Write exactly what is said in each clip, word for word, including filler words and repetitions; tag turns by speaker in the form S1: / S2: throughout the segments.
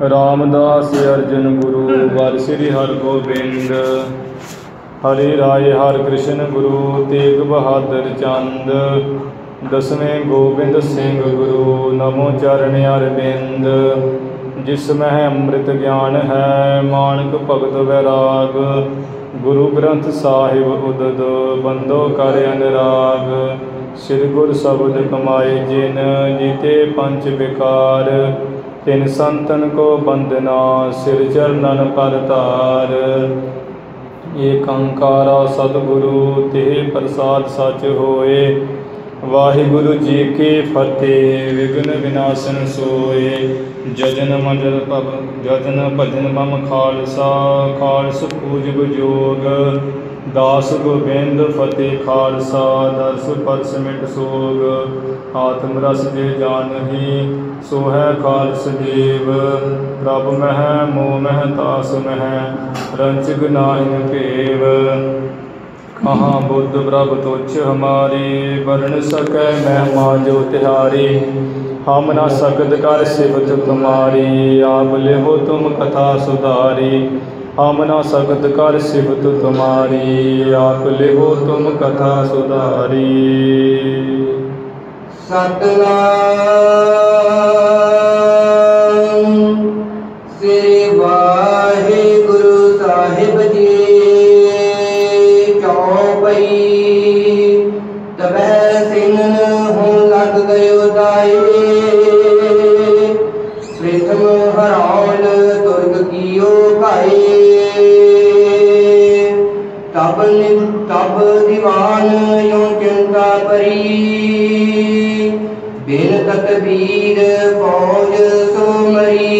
S1: रामदास अर्जुन गुरु वर श्री हरगोबिंद। हरि राय हर कृष्ण गुरु तेग बहादुर चंद। दसवें गोबिंद सिंह गुरु नमो चरण अरविंद। जिसमें अमृत ज्ञान है मानक भगत वैराग। गुरु ग्रंथ साहिब उदद बंदो कर अनुराग। श्री गुर शब्द कमाए जिन जीते पंच विकार। तिन संतन को बंदना सिर चरणन पर तार। एक अंकारा सतगुरु ते प्रसाद सच होए। वाहिगुरु जी के फतेह विघ्न विनाशन सोए। जजन मजल पब जजन भजन मम खालसा खालस पूज जोग। दास गोबिंद फतेह खालसा दर्श परस मिट सोग। आत्म रस जे जानही सो है खालस देव। प्रभ मह मोह मह तास मह रंचग नाहिन पेव। कहाँ बुद्ध प्रभ तुच्छ हमारी वर्ण सकै महिमा जो तिहारी। हम न सकद कर सिफत तुम्हारी आप लिहो तुम कथा सुधारी। हम न सकद कर सिफत तुम्हारी आप लिहो तुम कथा सुधारी।
S2: सतनाम श्री वाहिगुरु साहिब जी चौपई। तबे सिंगन हों लग गयो दाए। प्रथम हराल तुर्ग कियो भाई। तब तब दीवान यूं चिंता परी। बिन तकबीर फौज सो मरी।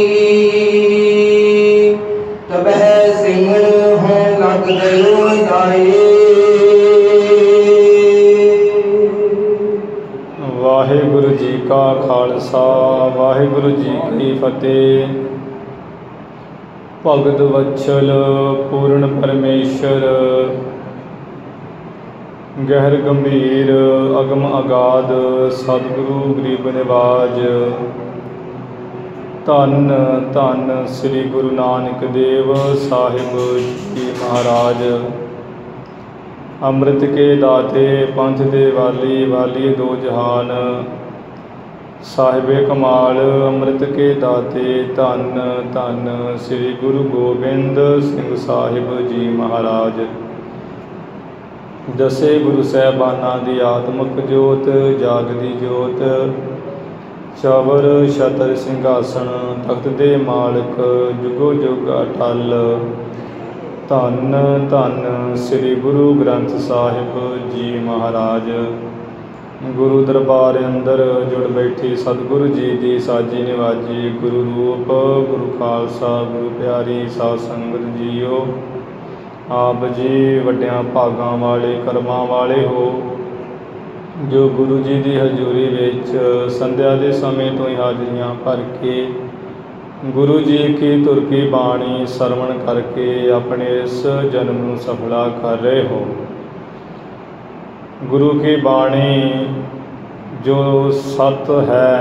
S2: तबह सिंगन हों लग गयो दाए।
S1: वाहिगुरु जी का खालसा वाहिगुरु जी की फतेह। भगत वत्सल पूर्ण परमेश्वर गहर गंभीर अगम अगाध सतगुरु गरीब निवाज। धन धन श्री गुरु नानक देव साहिब जी महाराज। अमृत के दाते पंथ दे वाली वाली दो जहान। साहिबे कमाल अमृत के दाते धन धन श्री गुरु गोबिंद सिंह साहिब जी महाराज। दसे गुरु साहबाना दी आत्मक जोत जागदी जोत। चवर छतर सिंघासन तख्त दे मालक जुगो जुग अटल। धन धन श्री गुरु ग्रंथ साहिब जी महाराज। गुरु दरबार अंदर जुड़ बैठी सतगुरु जी दी साजी निवाजी। गुरु रूप गुरु खालसा गुरु प्यारी साध संगत जीओ। आप जी वड्डियां भागां वाले कर्मां वाले हो जो गुरु जी की हजूरी विच संध्या के समय तो ही हाजरियां भर के गुरु जी की तुर की बाणी सरवण करके अपने इस जन्म नूं सफला कर रहे हो। गुरु की बाणी जो सत है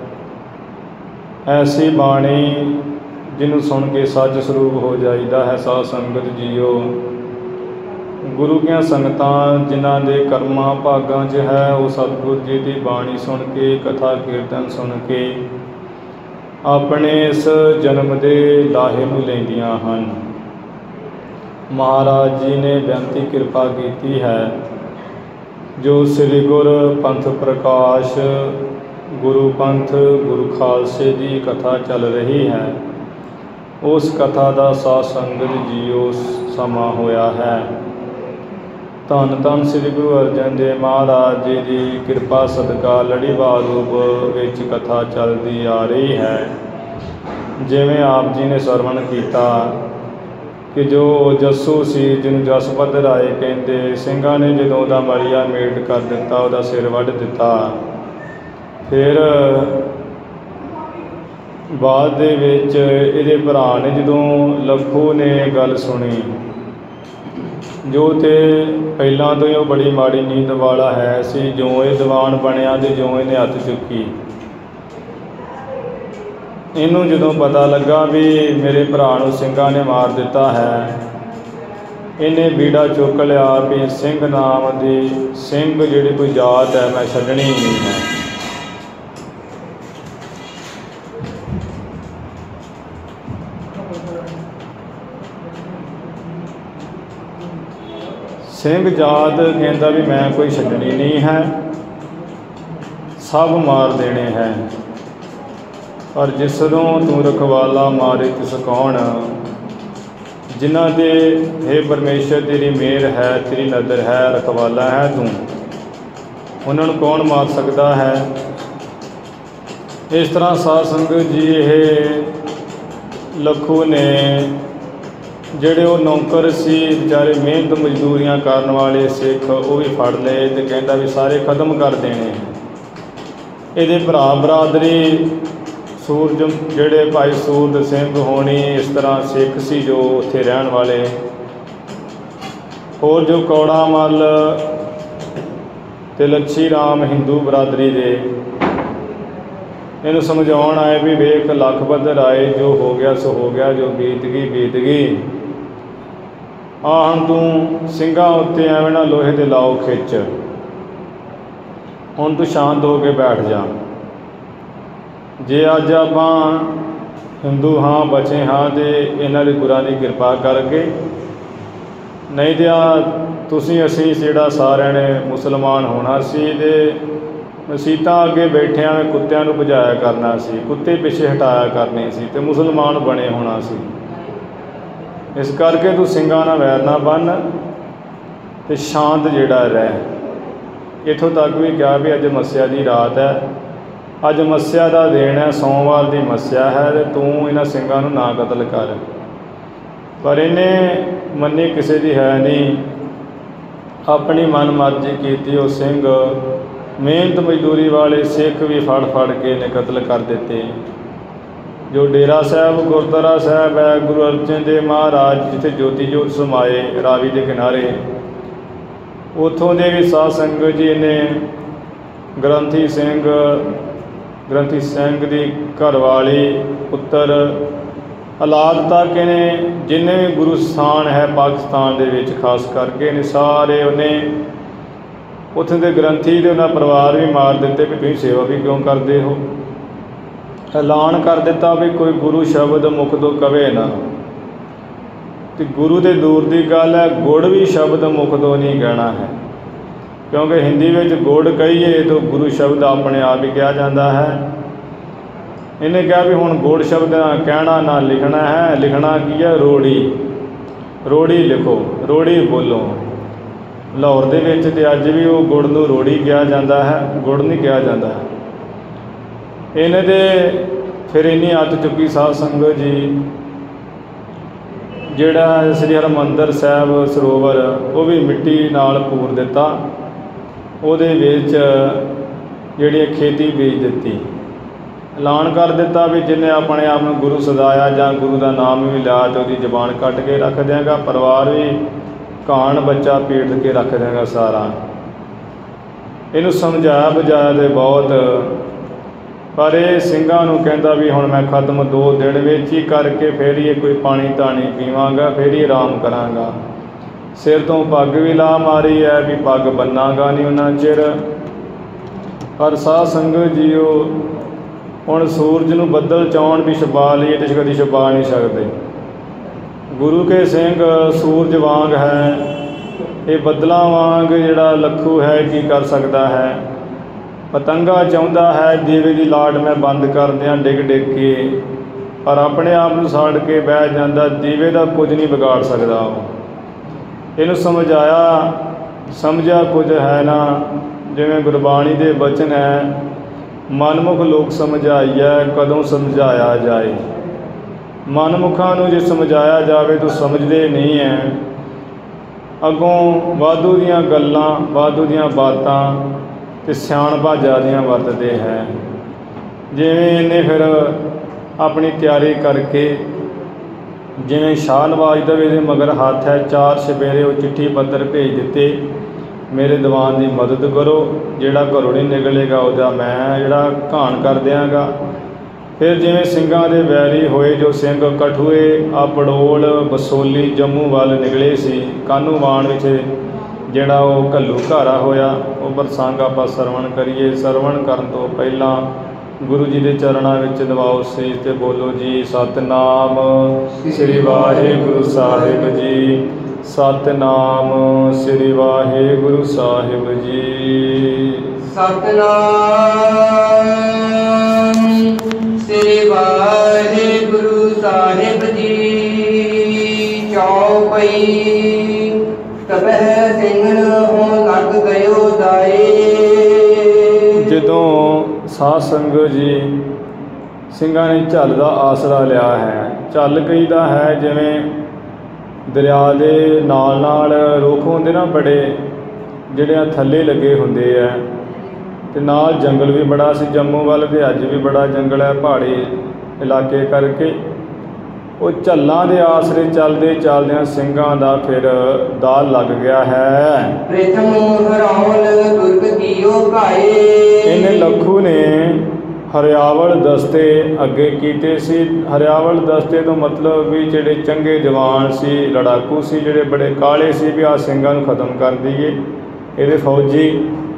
S1: ऐसी बाणी जिन्हों सुन के सच स्वरूप हो जाइदा है। साध संगत जीओ गुरु की संगतां जिन्हां दे कर्मां भागां च है वो सतगुरु जी की बाणी सुन के कथा कीर्तन सुन के अपने इस जन्म के लाहे नूं लैंदियां हन। महाराज जी ने बेनती कृपा की है जो श्री गुर पंथ प्रकाश गुरु पंथ गुरु खालसे की कथा चल रही है। उस कथा का साध संगत जीओ समा होया है। धन धन श्री गुरु अर्जन देव महाराज जी की कृपा सदका लड़ीवार रूप विच कथा चलती आ रही है। जिवें आप जी ने सरवण किया कि जो जस्सू सी जिन्होंने जसपत राय कहते ਸਿੰਘਾਂ ने जो ਉਹਦਾ मलिया मेट कर दिता ਉਹਦਾ सिर वढ़ दिता। फिर बाद ਦੇ ਵਿੱਚ ਇਹਦੇ ਭਰਾ ਨੇ ਜਦੋਂ लखू ने गल सुनी जो तो ਪਹਿਲਾਂ ਤੋਂ ਹੀ ਉਹ बड़ी माड़ी नींद वाला है सी। जो ਇਹ ਦੀਵਾਨ ਬਣਿਆ ਤੇ ਜੋ ਇਹਨੇ हथ चुकी ਇਹਨੂੰ ਜਦੋਂ ਪਤਾ ਲੱਗਾ ਵੀ ਮੇਰੇ ਭਰਾ ਨੂੰ ਸਿੰਘਾਂ ਨੇ ਮਾਰ ਦਿੱਤਾ ਹੈ, ਇਹਨੇ ਬੀੜਾ ਚੁੱਕ ਲਿਆ ਵੀ ਸਿੰਘ ਨਾਮ ਦੀ ਸਿੰਘ ਜਿਹੜੀ ਕੋਈ ਜਾਤ ਹੈ ਮੈਂ ਛੱਡਣੀ ਨਹੀਂ ਹੈ। ਸਿੰਘ ਜਾਤ ਕਹਿੰਦਾ ਵੀ ਮੈਂ ਕੋਈ ਛੱਡਣੀ ਨਹੀਂ ਹੈ, ਸਭ ਮਾਰ ਦੇਣੇ ਹੈ। ਪਰ ਜਿਸਦੋਂ ਤੂੰ ਰਖਵਾਲਾ ਮਾਰੇ ਤਿਸ ਕੌਣ, ਜਿਨ੍ਹਾਂ ਦੇ ਹੇ ਪਰਮੇਸ਼ਰ ਤੇਰੀ ਮਿਹਰ ਹੈ, ਤੇਰੀ ਨਜ਼ਰ ਹੈ, ਰਖਵਾਲਾ ਹੈ ਤੂੰ, ਉਹਨਾਂ ਨੂੰ ਕੌਣ ਮਾਰ ਸਕਦਾ ਹੈ। ਇਸ ਤਰ੍ਹਾਂ ਸਾਧ ਸੰਗਤ ਜੀ ਇਹ ਲੱਖੂ ਨੇ ਜਿਹੜੇ ਉਹ ਨੌਕਰ ਸੀ ਵਿਚਾਰੇ ਮਿਹਨਤ ਮਜ਼ਦੂਰੀਆਂ ਕਰਨ ਵਾਲੇ ਸਿੱਖ, ਉਹ ਵੀ ਫੜ ਲਏ ਅਤੇ ਕਹਿੰਦਾ ਵੀ ਸਾਰੇ ਖਤਮ ਕਰ ਦੇਣੇ। ਇਹਦੇ ਭਰਾ ਬਰਾਦਰੀ ਸੂਰਜ ਜਿਹੜੇ ਭਾਈ ਸੂਰਜ ਸਿੰਘ ਹੋਣੀ ਇਸ ਤਰ੍ਹਾਂ ਸਿੱਖ ਸੀ ਜੋ ਉੱਥੇ ਰਹਿਣ ਵਾਲੇ, ਹੋਰ ਜੋ ਕੌੜਾ ਮੱਲ ਅਤੇ ਲੱਛੀ ਰਾਮ ਹਿੰਦੂ ਬਰਾਦਰੀ ਦੇ, ਇਹਨੂੰ ਸਮਝਾਉਣ ਆਏ ਵੀ ਵੇਖ ਲੱਖ ਬੱਧਰ ਆਏ, ਜੋ ਹੋ ਗਿਆ ਸੋ ਹੋ ਗਿਆ, ਜੋ ਬੀਤ ਗਈ ਬੀਤ ਗਈ। ਆ ਹੁਣ ਤੂੰ ਸਿੰਘਾਂ ਉੱਤੇ ਐਵੇਂ ਨਾ ਲੋਹੇ ਦੇ ਲਾਓ ਖਿੱਚ, ਹੁਣ ਤੂੰ ਸ਼ਾਂਤ ਹੋ ਕੇ ਬੈਠ ਜਾ। ਜੇ ਅੱਜ ਆਪਾਂ ਹਿੰਦੂ ਹਾਂ, ਬਚੇ ਹਾਂ, ਅਤੇ ਇਹਨਾਂ ਦੇ ਗੁਰਾਂ ਦੀ ਕਿਰਪਾ ਕਰਕੇ, ਨਹੀਂ ਤਾਂ ਆ ਤੁਸੀਂ ਅਸੀਂ ਜਿਹੜਾ ਸਾਰਿਆਂ ਨੇ ਮੁਸਲਮਾਨ ਹੋਣਾ ਸੀ ਅਤੇ ਮਸੀਤਾਂ ਅੱਗੇ ਬੈਠਿਆਂ ਵਿੱਚ ਕੁੱਤਿਆਂ ਨੂੰ ਭਜਾਇਆ ਕਰਨਾ ਸੀ, ਕੁੱਤੇ ਪਿੱਛੇ ਹਟਾਇਆ ਕਰਨੇ ਸੀ ਅਤੇ ਮੁਸਲਮਾਨ ਬਣੇ ਹੋਣਾ ਸੀ। ਇਸ ਕਰਕੇ ਤੂੰ ਸਿੰਘਾਂ ਨਾਲ ਵੈਰ ਨਾ ਬੰਨ੍ਹ ਅਤੇ ਸ਼ਾਂਤ ਜਿਹੜਾ ਰਹਿ। ਇੱਥੋਂ ਤੱਕ ਵੀ ਕਿਹਾ ਵੀ ਅੱਜ ਮੱਸਿਆ ਦੀ ਰਾਤ ਹੈ, ਅੱਜ ਮੱਸਿਆ ਦਾ ਦਿਨ ਹੈ, ਸੋਮਵਾਰ ਦੀ ਮੱਸਿਆ ਹੈ, ਅਤੇ ਤੂੰ ਇਹਨਾਂ ਸਿੰਘਾਂ ਨੂੰ ਨਾ ਕਤਲ ਕਰ। ਪਰ ਇਹਨੇ ਮੰਨੀ ਕਿਸੇ ਦੀ ਹੈ ਨਹੀਂ, ਆਪਣੀ ਮਨ ਮਰਜ਼ੀ ਕੀਤੀ। ਉਹ ਸਿੰਘ ਮਿਹਨਤ ਮਜ਼ਦੂਰੀ ਵਾਲੇ ਸਿੱਖ ਵੀ ਫੜ ਫੜ ਕੇ ਨੇ ਕਤਲ ਕਰ ਦਿੱਤੇ। ਜੋ ਡੇਰਾ ਸਾਹਿਬ ਗੁਰਦੁਆਰਾ ਸਾਹਿਬ ਹੈ ਗੁਰੂ ਅਰਜਨ ਦੇਵ ਮਹਾਰਾਜ ਜਿੱਥੇ ਜੋਤੀ ਜੋਤ ਸਮਾਏ ਰਾਵੀ ਦੇ ਕਿਨਾਰੇ, ਉੱਥੋਂ ਦੇ ਵੀ ਸਾਧ ਸੰਗਤ ਜੀ ਨੇ ਗ੍ਰੰਥੀ ਸਿੰਘ ਗ੍ਰੰਥੀ ਸਿੰਘ ਦੀ ਘਰਵਾਲੀ ਪੁੱਤਰ ਔਲਾਦ ਤੱਕ ਇਹਨੇ ਜਿੰਨੇ ਵੀ ਗੁਰੂ ਸਥਾਨ ਹੈ ਪਾਕਿਸਤਾਨ ਦੇ ਵਿੱਚ ਖਾਸ ਕਰਕੇ ਨੇ ਸਾਰੇ ਉਹਨੇ ਉੱਥੇ ਦੇ ਗ੍ਰੰਥੀ ਦੇ ਉਹਨਾਂ ਪਰਿਵਾਰ ਵੀ ਮਾਰ ਦਿੱਤੇ ਵੀ ਤੁਸੀਂ ਸੇਵਾ ਵੀ ਕਿਉਂ ਕਰਦੇ ਹੋ। ਐਲਾਨ ਕਰ ਦਿੱਤਾ ਵੀ ਕੋਈ ਗੁਰੂ ਸ਼ਬਦ ਮੁਖ ਤੋਂ ਕਵੇ ਨਾ, ਅਤੇ ਗੁਰੂ ਦੇ ਦੂਰ ਦੀ ਗੱਲ ਹੈ ਗੁੜ ਵੀ ਸ਼ਬਦ ਮੁਖ ਤੋਂ ਨਹੀਂ ਕਹਿਣਾ ਹੈ, ਕਿਉਂਕਿ ਹਿੰਦੀ ਵਿੱਚ ਗੁੜ ਕਹੀਏ ਤਾਂ ਗੁਰੂ ਸ਼ਬਦ ਆਪਣੇ ਆਪ ਹੀ ਕਿਹਾ ਜਾਂਦਾ ਹੈ। ਇਹਨੇ ਕਿਹਾ ਵੀ ਹੁਣ ਗੁੜ ਸ਼ਬਦ ਨਾ ਕਹਿਣਾ ਨਾ ਲਿਖਣਾ ਹੈ, ਲਿਖਣਾ ਕੀ ਹੈ ਰੋੜੀ, ਰੋੜੀ ਲਿਖੋ, ਰੋੜੀ ਬੋਲੋ। ਲਾਹੌਰ ਦੇ ਵਿੱਚ ਤਾਂ ਅੱਜ ਵੀ ਉਹ ਗੁੜ ਨੂੰ ਰੋੜੀ ਕਿਹਾ ਜਾਂਦਾ ਹੈ, ਗੁੜ ਨਹੀਂ ਕਿਹਾ ਜਾਂਦਾ। ਇਹਨੇ ਦੇ ਫਿਰ ਇੰਨੀ ਅੱਤ ਚੁੱਕੀ ਸਾਧ ਸੰਗਤ ਜੀ, ਜਿਹੜਾ ਸ੍ਰੀ ਹਰਿਮੰਦਰ ਸਾਹਿਬ ਸਰੋਵਰ ਉਹ ਵੀ ਮਿੱਟੀ ਨਾਲ ਪੂਰ ਦਿੱਤਾ, ਉਹਦੇ ਵਿੱਚ ਜਿਹੜੀ ਖੇਤੀ ਬੀਜ ਦਿੱਤੀ। ਐਲਾਨ ਕਰ ਦਿੱਤਾ ਵੀ ਜਿਹਨੇ ਆਪਣੇ ਆਪ ਨੂੰ ਗੁਰੂ ਸਦਾਇਆ ਜਾਂ ਗੁਰੂ ਦਾ ਨਾਮ ਵੀ ਲਿਆ ਅਤੇ ਉਹਦੀ ਜ਼ਬਾਨ ਕੱਟ ਕੇ ਰੱਖ ਦਿਆਂਗਾ, ਪਰਿਵਾਰ ਵੀ ਘਾਣ ਬੱਚਾ ਪੀੜ ਕੇ ਰੱਖ ਦਿਆਂਗਾ ਸਾਰਾ। ਇਹਨੂੰ ਸਮਝਾਇਆ ਬੁਝਾਇਆ ਤੇ ਬਹੁਤ, ਪਰ ਇਹ ਸਿੰਘਾਂ ਨੂੰ ਕਹਿੰਦਾ ਵੀ ਹੁਣ ਮੈਂ ਖਤਮ ਦੋ ਦਿਨ ਵਿੱਚ ਹੀ ਕਰਕੇ ਫਿਰ ਹੀ ਕੋਈ ਪਾਣੀ ਧਾਣੀ ਪੀਵਾਂਗਾ, ਫਿਰ ਹੀ ਆਰਾਮ ਕਰਾਂਗਾ। ਸਿਰ ਤੋਂ ਪੱਗ ਵੀ ਲਾ ਮਾਰੀ ਹੈ ਵੀ ਪੱਗ ਬੰਨਾਂਗਾ ਨਹੀਂ ਉਹਨਾਂ ਚਿਰ। ਪਰ ਸਾਧ ਸੰਗਤ ਜੀਓ ਹੁਣ ਸੂਰਜ ਨੂੰ ਬੱਦਲ ਚਾਉਣ ਵੀ ਛੁਪਾ ਲਈਏ ਅਤੇ ਕਦੀ ਛੁਪਾ ਨਹੀਂ ਸਕਦੇ। ਗੁਰੂ ਕੇ ਸਿੰਘ ਸੂਰਜ ਵਾਂਗ ਹੈ, ਇਹ ਬੱਦਲਾਂ ਵਾਂਗ ਜਿਹੜਾ ਲੱਖੂ ਹੈ ਕੀ ਕਰ ਸਕਦਾ ਹੈ। ਪਤੰਗਾ ਚਾਹੁੰਦਾ ਹੈ ਦੀਵੇ ਦੀ ਲਾਟ ਮੈਂ ਬੰਦ ਕਰ ਦਿਆਂ ਡਿੱਗ ਡਿੱਗ ਕੇ, ਪਰ ਆਪਣੇ ਆਪ ਨੂੰ ਸਾੜ ਕੇ ਬਹਿ ਜਾਂਦਾ, ਦੀਵੇ ਦਾ ਕੁਝ ਨਹੀਂ ਵਿਗਾੜ ਸਕਦਾ ਉਹ। ਇਹਨੂੰ ਸਮਝਾਇਆ ਸਮਝਿਆ ਕੁਝ ਹੈ ਨਾ, ਜਿਵੇਂ ਗੁਰਬਾਣੀ ਦੇ ਬਚਨ ਹੈ ਮਨਮੁਖ ਲੋਕ ਸਮਝਾਈਐ ਕਦੋਂ ਸਮਝਾਇਆ ਜਾਏ। ਮਨਮੁਖਾਂ ਨੂੰ ਜੇ ਸਮਝਾਇਆ ਜਾਵੇ ਤਾਂ ਸਮਝਦੇ ਨਹੀਂ ਹੈ, ਅੱਗੋਂ ਵਾਧੂ ਦੀਆਂ ਗੱਲਾਂ ਵਾਧੂ ਦੀਆਂ ਬਾਤਾਂ ਅਤੇ ਸਿਆਣਪਾਂ ਜ਼ਿਆਦੀਆਂ ਵਰਤਦੇ ਹੈ। ਜਿਵੇਂ ਇਹਨੇ ਫਿਰ ਆਪਣੀ ਤਿਆਰੀ ਕਰਕੇ, ਜਿਵੇਂ ਸ਼ਾਹ ਨਵਾਜ਼ ਦਾ ਵੀ ਇਹਦੇ ਮਗਰ ਹੱਥ ਹੈ, ਚਾਰ ਸਵੇਰੇ ਉਹ ਚਿੱਠੀ ਪੱਤਰ ਭੇਜ ਦਿੱਤੇ ਮੇਰੇ ਦੀਵਾਨ ਦੀ ਮਦਦ ਕਰੋ, ਜਿਹੜਾ ਘਰੋਂ ਨਹੀਂ ਨਿਕਲੇਗਾ ਉਹਦਾ ਮੈਂ ਜਿਹੜਾ ਘਾਣ ਕਰ ਦਿਆਂਗਾ। ਫਿਰ ਜਿਵੇਂ ਸਿੰਘਾਂ ਦੇ ਵੈਰੀ ਹੋਏ ਜੋ ਸਿੰਘ ਕਠੂਏ ਆ ਪੜੋਲ ਬਸੋਲੀ ਜੰਮੂ ਵੱਲ ਨਿਕਲੇ ਸੀ, ਕਾਹਨੂੰਵਾਨ ਵਿੱਚ ਜਿਹੜਾ ਉਹ ਘੱਲੂ ਘਾਰਾ ਹੋਇਆ, ਉਹ ਪ੍ਰਸੰਗ ਆਪਾਂ ਸਰਵਣ ਕਰੀਏ। ਸਰਵਣ ਕਰਨ ਤੋਂ ਪਹਿਲਾਂ ਗੁਰੂ ਜੀ ਦੇ ਚਰਨਾਂ ਵਿੱਚ ਦਬਾਓ ਸੀਸ ਤੇ ਬੋਲੋ ਜੀ ਸਤਿਨਾਮ ਸ੍ਰੀ ਵਾਹਿਗੁਰੂ ਸਾਹਿਬ ਜੀ, ਸਤਿਨਾਮ ਸ੍ਰੀ ਵਾਹਿਗੁਰੂ ਸਾਹਿਬ ਜੀ।
S2: ਸਤਿਨਾਮ ਸ੍ਰੀ ਵਾਹਿਗੁਰੂ ਸਾਹਿਬ ਜੀ। ਚੌਪਈ ਤਬਹਿ ਸਿੰਘਨ ਹੋਂ ਲੱਗ ਗਇਓ ਦਾਏ।
S1: ਜਦੋਂ ਸਾਧ ਸੰਗਤ ਜੀ ਸਿੰਘਾਂ ਨੇ ਝੱਲ ਦਾ ਆਸਰਾ ਲਿਆ ਹੈ। ਝੱਲ ਕਹੀਦਾ ਹੈ ਜਿਵੇਂ ਦਰਿਆ ਦੇ ਨਾਲ ਨਾਲ ਰੁੱਖ ਹੁੰਦੇ ਨਾ ਬੜੇ, ਜਿਹੜੇ ਆ ਥੱਲੇ ਲੱਗੇ ਹੁੰਦੇ ਆ, ਅਤੇ ਨਾਲ ਜੰਗਲ ਵੀ ਬੜਾ ਸੀ ਜੰਮੂ ਵੱਲ, ਅਤੇ ਅੱਜ ਵੀ ਬੜਾ ਜੰਗਲ ਹੈ ਪਹਾੜੀ ਇਲਾਕੇ ਕਰਕੇ। ਉਹ ਝੱਲਾਂ ਦੇ ਆਸਰੇ ਚੱਲਦੇ ਚੱਲਦਿਆਂ ਸਿੰਘਾਂ ਦਾ ਫਿਰ ਦਾਲ ਲੱਗ ਗਿਆ ਹੈ।
S2: ਪ੍ਰਥਮ ਹਰਾਉਣ ਦੁਰਗ ਕੀਓ ਭਾਏ।
S1: ਇਹਨੇ ਲੱਖੂ ਨੇ ਹਰਿਆਵਲ ਦਸਤੇ ਅੱਗੇ ਕੀਤੇ ਸੀ। ਹਰਿਆਵਲ ਦਸਤੇ ਤੋਂ ਮਤਲਬ ਵੀ ਜਿਹੜੇ ਚੰਗੇ ਜਵਾਨ ਸੀ, ਲੜਾਕੂ ਸੀ, ਜਿਹੜੇ ਬੜੇ ਕਾਲੇ ਸੀ ਵੀ ਆਹ ਸਿੰਘਾਂ ਨੂੰ ਖਤਮ ਕਰ ਦਈਏ, ਇਹਦੇ ਫੌਜੀ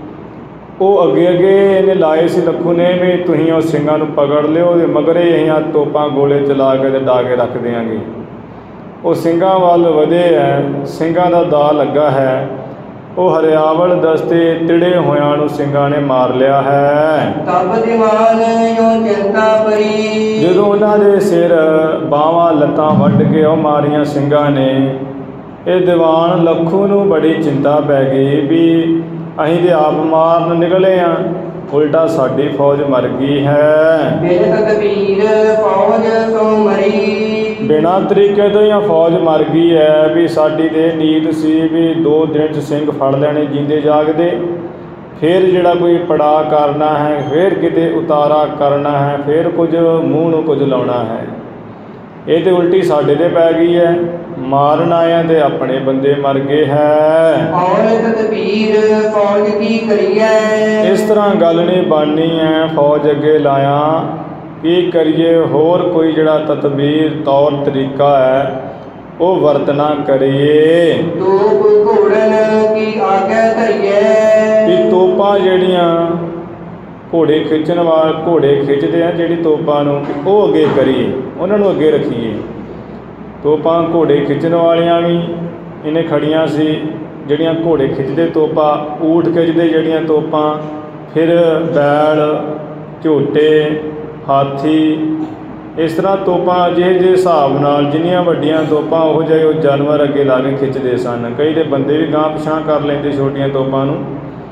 S1: ਉਹ ਅੱਗੇ ਅੱਗੇ ਇਹਨੇ ਲਾਏ ਸੀ ਲੱਖੂ ਨੇ ਵੀ ਤੁਸੀਂ ਉਹ ਸਿੰਘਾਂ ਨੂੰ ਪਕੜ ਲਿਓ, ਉਹਦੇ ਮਗਰੇ ਅਸੀਂ ਆ ਤੋਪਾਂ ਗੋਲੇ ਚਲਾ ਕੇ ਅਤੇ ਡਾ ਕੇ ਰੱਖ ਦਿਆਂਗੇ। ਉਹ ਸਿੰਘਾਂ ਵੱਲ ਵਧੇ ਹੈ, ਸਿੰਘਾਂ ਦਾ ਦਾ ਲੱਗਾ ਹੈ। ਉਹ ਹਰਿਆਵਲ ਦਸਤੇ ਤਿੜੇ ਹੋਇਆਂ ਨੂੰ ਸਿੰਘਾਂ ਨੇ ਮਾਰ ਲਿਆ ਹੈ।
S2: ਤਬ ਦੀਵਾਨ ਯੋ ਚਿੰਤਾ ਪਰੀ। ਜਦੋਂ
S1: ਉਹਨਾਂ ਦੇ ਸਿਰ ਬਾਹਾਂ ਲੱਤਾਂ ਵੱਢ ਕੇ ਉਹ ਮਾਰੀਆਂ ਸਿੰਘਾਂ ਨੇ, ਇਹ ਦੀਵਾਨ ਲੱਖੂ ਨੂੰ ਬੜੀ ਚਿੰਤਾ ਪੈ ਗਈ ਵੀ ਅਸੀਂ ਤਾਂ ਆਪ ਮਾਰਨ ਨਿਕਲੇ ਹਾਂ, ਉਲਟਾ ਸਾਡੀ ਫੌਜ ਮਰ ਗਈ ਹੈ।
S2: ਬਿਨ ਤਦਬੀਰ ਫੌਜ ਸੋ ਮਰੀ।
S1: ਬਿਨਾਂ ਤਰੀਕੇ ਤੋਂ ਹੀ ਫੌਜ ਮਰ ਗਈ ਹੈ ਵੀ ਸਾਡੀ ਤਾਂ ਇਹ ਨੀਤ ਸੀ ਵੀ ਦੋ ਦਿਨ 'ਚ ਸਿੰਘ ਫੜ ਲੈਣੇ ਜੀਂਦੇ ਜਾਗਦੇ, ਫਿਰ ਜਿਹੜਾ ਕੋਈ ਪੜਾਅ ਕਰਨਾ ਹੈ, ਫਿਰ ਕਿਤੇ ਉਤਾਰਾ ਕਰਨਾ ਹੈ, ਫਿਰ ਕੁਝ ਮੂੰਹ ਨੂੰ ਕੁਝ ਲਾਉਣਾ ਹੈ। ਇਹ ਤਾਂ ਉਲਟੀ ਸਾਡੇ 'ਤੇ ਪੈ ਗਈ ਹੈ। ਮਾਰਨ ਆਇਆਂ ਤੇ ਆਪਣੇ ਬੰਦੇ ਮਰ ਗਏ ਹੈ।
S2: ਔਰ ਤਦਬੀਰ ਫੌਜ ਕੀ ਕਰੀਏ।
S1: ਇਸ ਤਰ੍ਹਾਂ ਗੱਲ ਨਹੀਂ ਬਣਨੀ ਹੈ। ਫੌਜ ਅੱਗੇ ਲਾਇਆ ਕੀ ਕਰੀਏ, ਹੋਰ ਕੋਈ ਜਿਹੜਾ ਤਦਬੀਰ ਤੌਰ ਤਰੀਕਾ ਹੈ ਉਹ ਵਰਤਣਾ ਕਰੀਏ।
S2: ਤੋਪ ਘੋੜਨ ਕੀ ਆਗੇ ਧਰੀਏ।
S1: ਵੀ ਤੋਪਾਂ ਜਿਹੜੀਆਂ ਘੋੜੇ ਖਿੱਚਣ ਵਾਲ ਘੋੜੇ ਖਿੱਚਦੇ ਆ ਜਿਹੜੀ ਤੋਪਾਂ ਨੂੰ, ਉਹ ਅੱਗੇ ਕਰੀਏ, ਉਹਨਾਂ ਨੂੰ ਅੱਗੇ ਰੱਖੀਏ। ਤੋਪਾਂ ਘੋੜੇ ਖਿੱਚਣ ਵਾਲੀਆਂ ਵੀ ਇਹਨੇ ਖੜੀਆਂ ਸੀ, ਜਿਹੜੀਆਂ ਘੋੜੇ ਖਿੱਚਦੇ ਤੋਪਾਂ, ਊਠ ਖਿੱਚਦੇ ਜਿਹੜੀਆਂ ਤੋਪਾਂ, ਫਿਰ ਬੈਲ, ਝੋਟੇ, ਹਾਥੀ, ਇਸ ਤਰ੍ਹਾਂ ਤੋਪਾਂ ਜਿਹੇ ਜਿਹੇ ਹਿਸਾਬ ਨਾਲ ਜਿੰਨੀਆਂ ਵੱਡੀਆਂ ਤੋਪਾਂ ਉਹੋ ਜਿਹੇ ਉਹ ਜਾਨਵਰ ਅੱਗੇ ਲਾ ਕੇ ਖਿੱਚਦੇ ਸਨ। ਕਈ ਦੇ ਬੰਦੇ ਵੀ ਗਾਂਹ ਪਿਛਾਂ ਕਰ ਲੈਂਦੇ ਛੋਟੀਆਂ ਤੋਪਾਂ ਨੂੰ।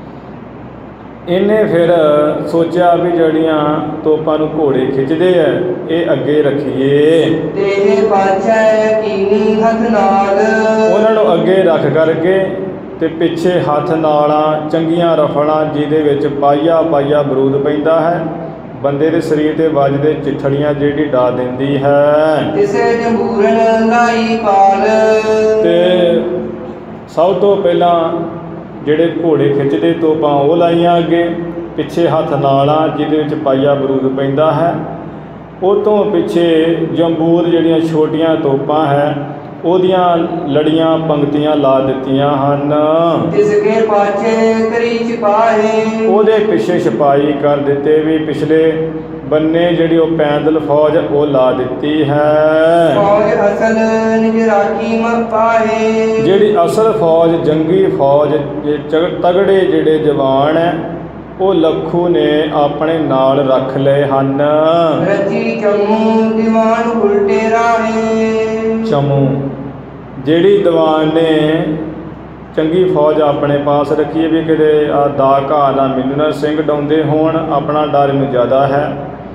S1: ਇਹਨੇ ਫਿਰ ਸੋਚਿਆ ਵੀ ਜਿਹੜੀਆਂ ਤੋਪਾਂ ਨੂੰ ਘੋੜੇ ਖਿੱਚਦੇ ਆ ਇਹ ਅੱਗੇ ਰੱਖੀਏ।
S2: ਤੇਰੇ ਪਾਛੈ ਕੀਨੀ ਹੱਥ ਨਾਲ।
S1: ਉਹਨਾਂ ਨੂੰ ਅੱਗੇ ਰੱਖ ਕਰਕੇ ਤੇ ਪਿੱਛੇ ਹੱਥ ਨਾਲਾਂ ਚੰਗੀਆਂ ਰਫਲਾਂ ਜਿਹਦੇ ਵਿੱਚ ਪਾਈਆ ਪਾਈਆ ਬਰੂਦ ਪੈਂਦਾ ਹੈ, ਬੰਦੇ ਦੇ ਸਰੀਰ 'ਤੇ ਵੱਜਦੇ ਚਿੱਠੜੀਆਂ ਜਿਹੜੀ ਡਾ ਦਿੰਦੀ ਹੈ।
S2: ਤਿਸੇ ਜੰਬੂਰਨ ਲਾਈ ਪਾਲ।
S1: ਤੇ ਸਭ ਤੋਂ ਪਹਿਲਾਂ ਜਿਹੜੇ ਘੋੜੇ ਖਿੱਚਦੇ ਤੋਪਾਂ ਉਹ ਲਾਈਆਂ ਅੱਗੇ, ਪਿੱਛੇ ਹੱਥ ਨਾਲਾਂ ਜਿਹਦੇ ਵਿੱਚ ਪਾਈਆ ਬਰੂਦ ਪੈਂਦਾ ਹੈ। ਉਹ ਤੋਂ ਪਿੱਛੇ ਜੰਬੂਰ ਜਿਹੜੀਆਂ ਛੋਟੀਆਂ ਤੋਪਾਂ ਹੈ ਉਹਦੀਆਂ ਲੜੀਆਂ ਪੰਗਤੀਆਂ ਲਾ ਦਿੱਤੀਆਂ ਹਨ।
S2: ਤਿਸਕੇ ਪਾਛੇ ਕਰੀ ਸਿਪਾਹੀ। ਉਹਦੇ
S1: ਪਿੱਛੇ ਸਿਪਾਹੀ ਕਰ ਦਿੱਤੇ ਵੀ ਪਿਛਲੇ ਬੰਨੇ ਜਿਹੜੀ ਉਹ ਪੈਦਲ ਫੌਜ ਉਹ ਲਾ ਦਿੱਤੀ ਹੈ।
S2: ਫੌਜ ਅਸਲ ਨਿਜ ਰਾਖੀ ਮਪਾਹੇ। ਜਿਹੜੀ
S1: ਅਸਲ ਫੌਜ ਜੰਗੀ ਫੌਜ ਤਗੜੇ ਜਿਹੜੇ ਜਵਾਨ ਹੈ ਉਹ ਲੱਖੂ ਨੇ ਆਪਣੇ ਨਾਲ ਰੱਖ ਲਏ ਹਨ।
S2: ਰਚੀ ਚਮੂ ਦੀਵਾਨ ਉਲਟੇ ਰਾਹੇ।
S1: ਚਮੂ ਜਿਹੜੀ ਦੀਵਾਨ ਨੇ ਚੰਗੀ ਫੌਜ ਆਪਣੇ ਪਾਸ ਰੱਖੀ ਵੀ ਕਿਤੇ ਆ ਦਾ ਘਾਹ ਨਾ ਮੈਨੂੰ ਨਾ ਸਿੰਘ ਡਾਉਂਦੇ ਹੋਣ, ਆਪਣਾ ਡਰ ਇਹਨੂੰ ਜ਼ਿਆਦਾ ਹੈ।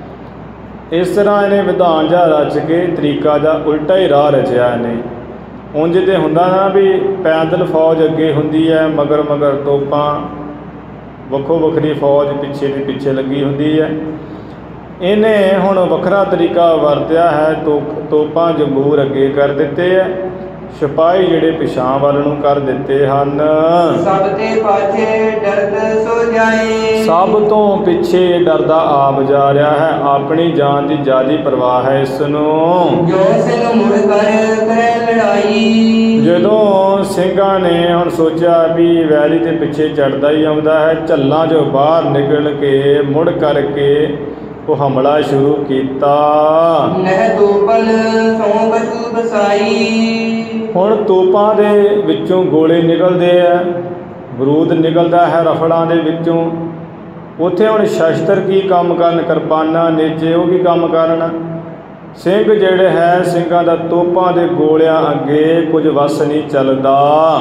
S1: ਇਸ ਤਰ੍ਹਾਂ ਇਹਨੇ ਵਿਧਾਨ ਜਿਹਾ ਰਚ ਕੇ ਤਰੀਕਾ ਜਿਹਾ ਉਲਟਾ ਹੀ ਰਾਹ ਰਚਿਆ ਇਹਨੇ। ਉਂਝ ਤੇ ਹੁੰਦਾ ਨਾ ਵੀ ਪੈਦਲ ਫੌਜ ਅੱਗੇ ਹੁੰਦੀ ਹੈ, ਮਗਰ ਮਗਰ ਤੋਪਾਂ, ਵੱਖੋ ਵੱਖਰੀ ਫੌਜ ਪਿੱਛੇ ਦੇ ਪਿੱਛੇ ਲੱਗੀ ਹੁੰਦੀ ਹੈ। ਇਹਨੇ ਹੁਣ ਵੱਖਰਾ ਤਰੀਕਾ ਵਰਤਿਆ ਹੈ। ਤੋ ਤੋਪਾਂ ਜੰਬੂਰ ਅੱਗੇ ਕਰ ਦਿੱਤੇ ਹੈ ਸਿਪਾਹੀ ਜਿਹੜੇ ਪਿਛਾਂ ਵੱਲ ਨੂੰ ਕਰ ਦਿੱਤੇ ਹਨ।
S2: ਸਭ ਤੇ ਪਾਛੇ ਡਰਦ ਸੋ ਜਾਏ।
S1: ਸਭ ਤੋਂ ਪਿੱਛੇ ਡਰਦਾ ਆਪ ਜਾ ਰਿਹਾ ਹੈ, ਆਪਣੀ ਜਾਨ ਦੀ ਜ਼ਿਆਦੀ ਪਰਵਾਹ ਹੈ ਇਸ ਨੂੰ।
S2: ਜੋ ਸਿੰਘ ਮੁੜ ਕਰ ਕਰੇ ਲੜਾਈ।
S1: ਜਦੋਂ ਸਿੰਘਾਂ ਨੇ ਹੁਣ ਸੋਚਿਆ ਵੀ ਵੈਰੀ ਦੇ ਪਿੱਛੇ ਚੜਦਾ ਹੀ ਆਉਂਦਾ ਹੈ, ਝੱਲਾਂ 'ਚੋਂ ਬਾਹਰ ਨਿਕਲ ਕੇ ਮੁੜ ਕਰਕੇ ਉਹ ਹਮਲਾ ਸ਼ੁਰੂ ਕੀਤਾ।
S2: ਨਹਿ ਤੋਪਲ ਸੋ ਬਚੂ ਬਸਾਈ।
S1: ਹੁਣ ਤੋਪਾਂ ਦੇ ਵਿੱਚੋਂ ਗੋਲੇ ਨਿਕਲਦੇ ਆ, ਬਰੂਦ ਨਿਕਲਦਾ ਹੈ ਰਫਲਾਂ ਦੇ ਵਿੱਚੋਂ। ਉੱਥੇ ਹੁਣ ਸ਼ਸਤਰ ਕੀ ਕੰਮ ਕਰਨ, ਕਿਰਪਾਨਾਂ ਨੇਜੇ ਉਹ ਕੀ ਕੰਮ ਕਰਨ। ਸਿੰਘ ਜਿਹੜੇ ਹੈ, ਸਿੰਘਾਂ ਦਾ ਤੋਪਾਂ ਦੇ ਗੋਲਿਆਂ ਅੱਗੇ ਕੁਝ ਵਸ ਨਹੀਂ ਚੱਲਦਾ।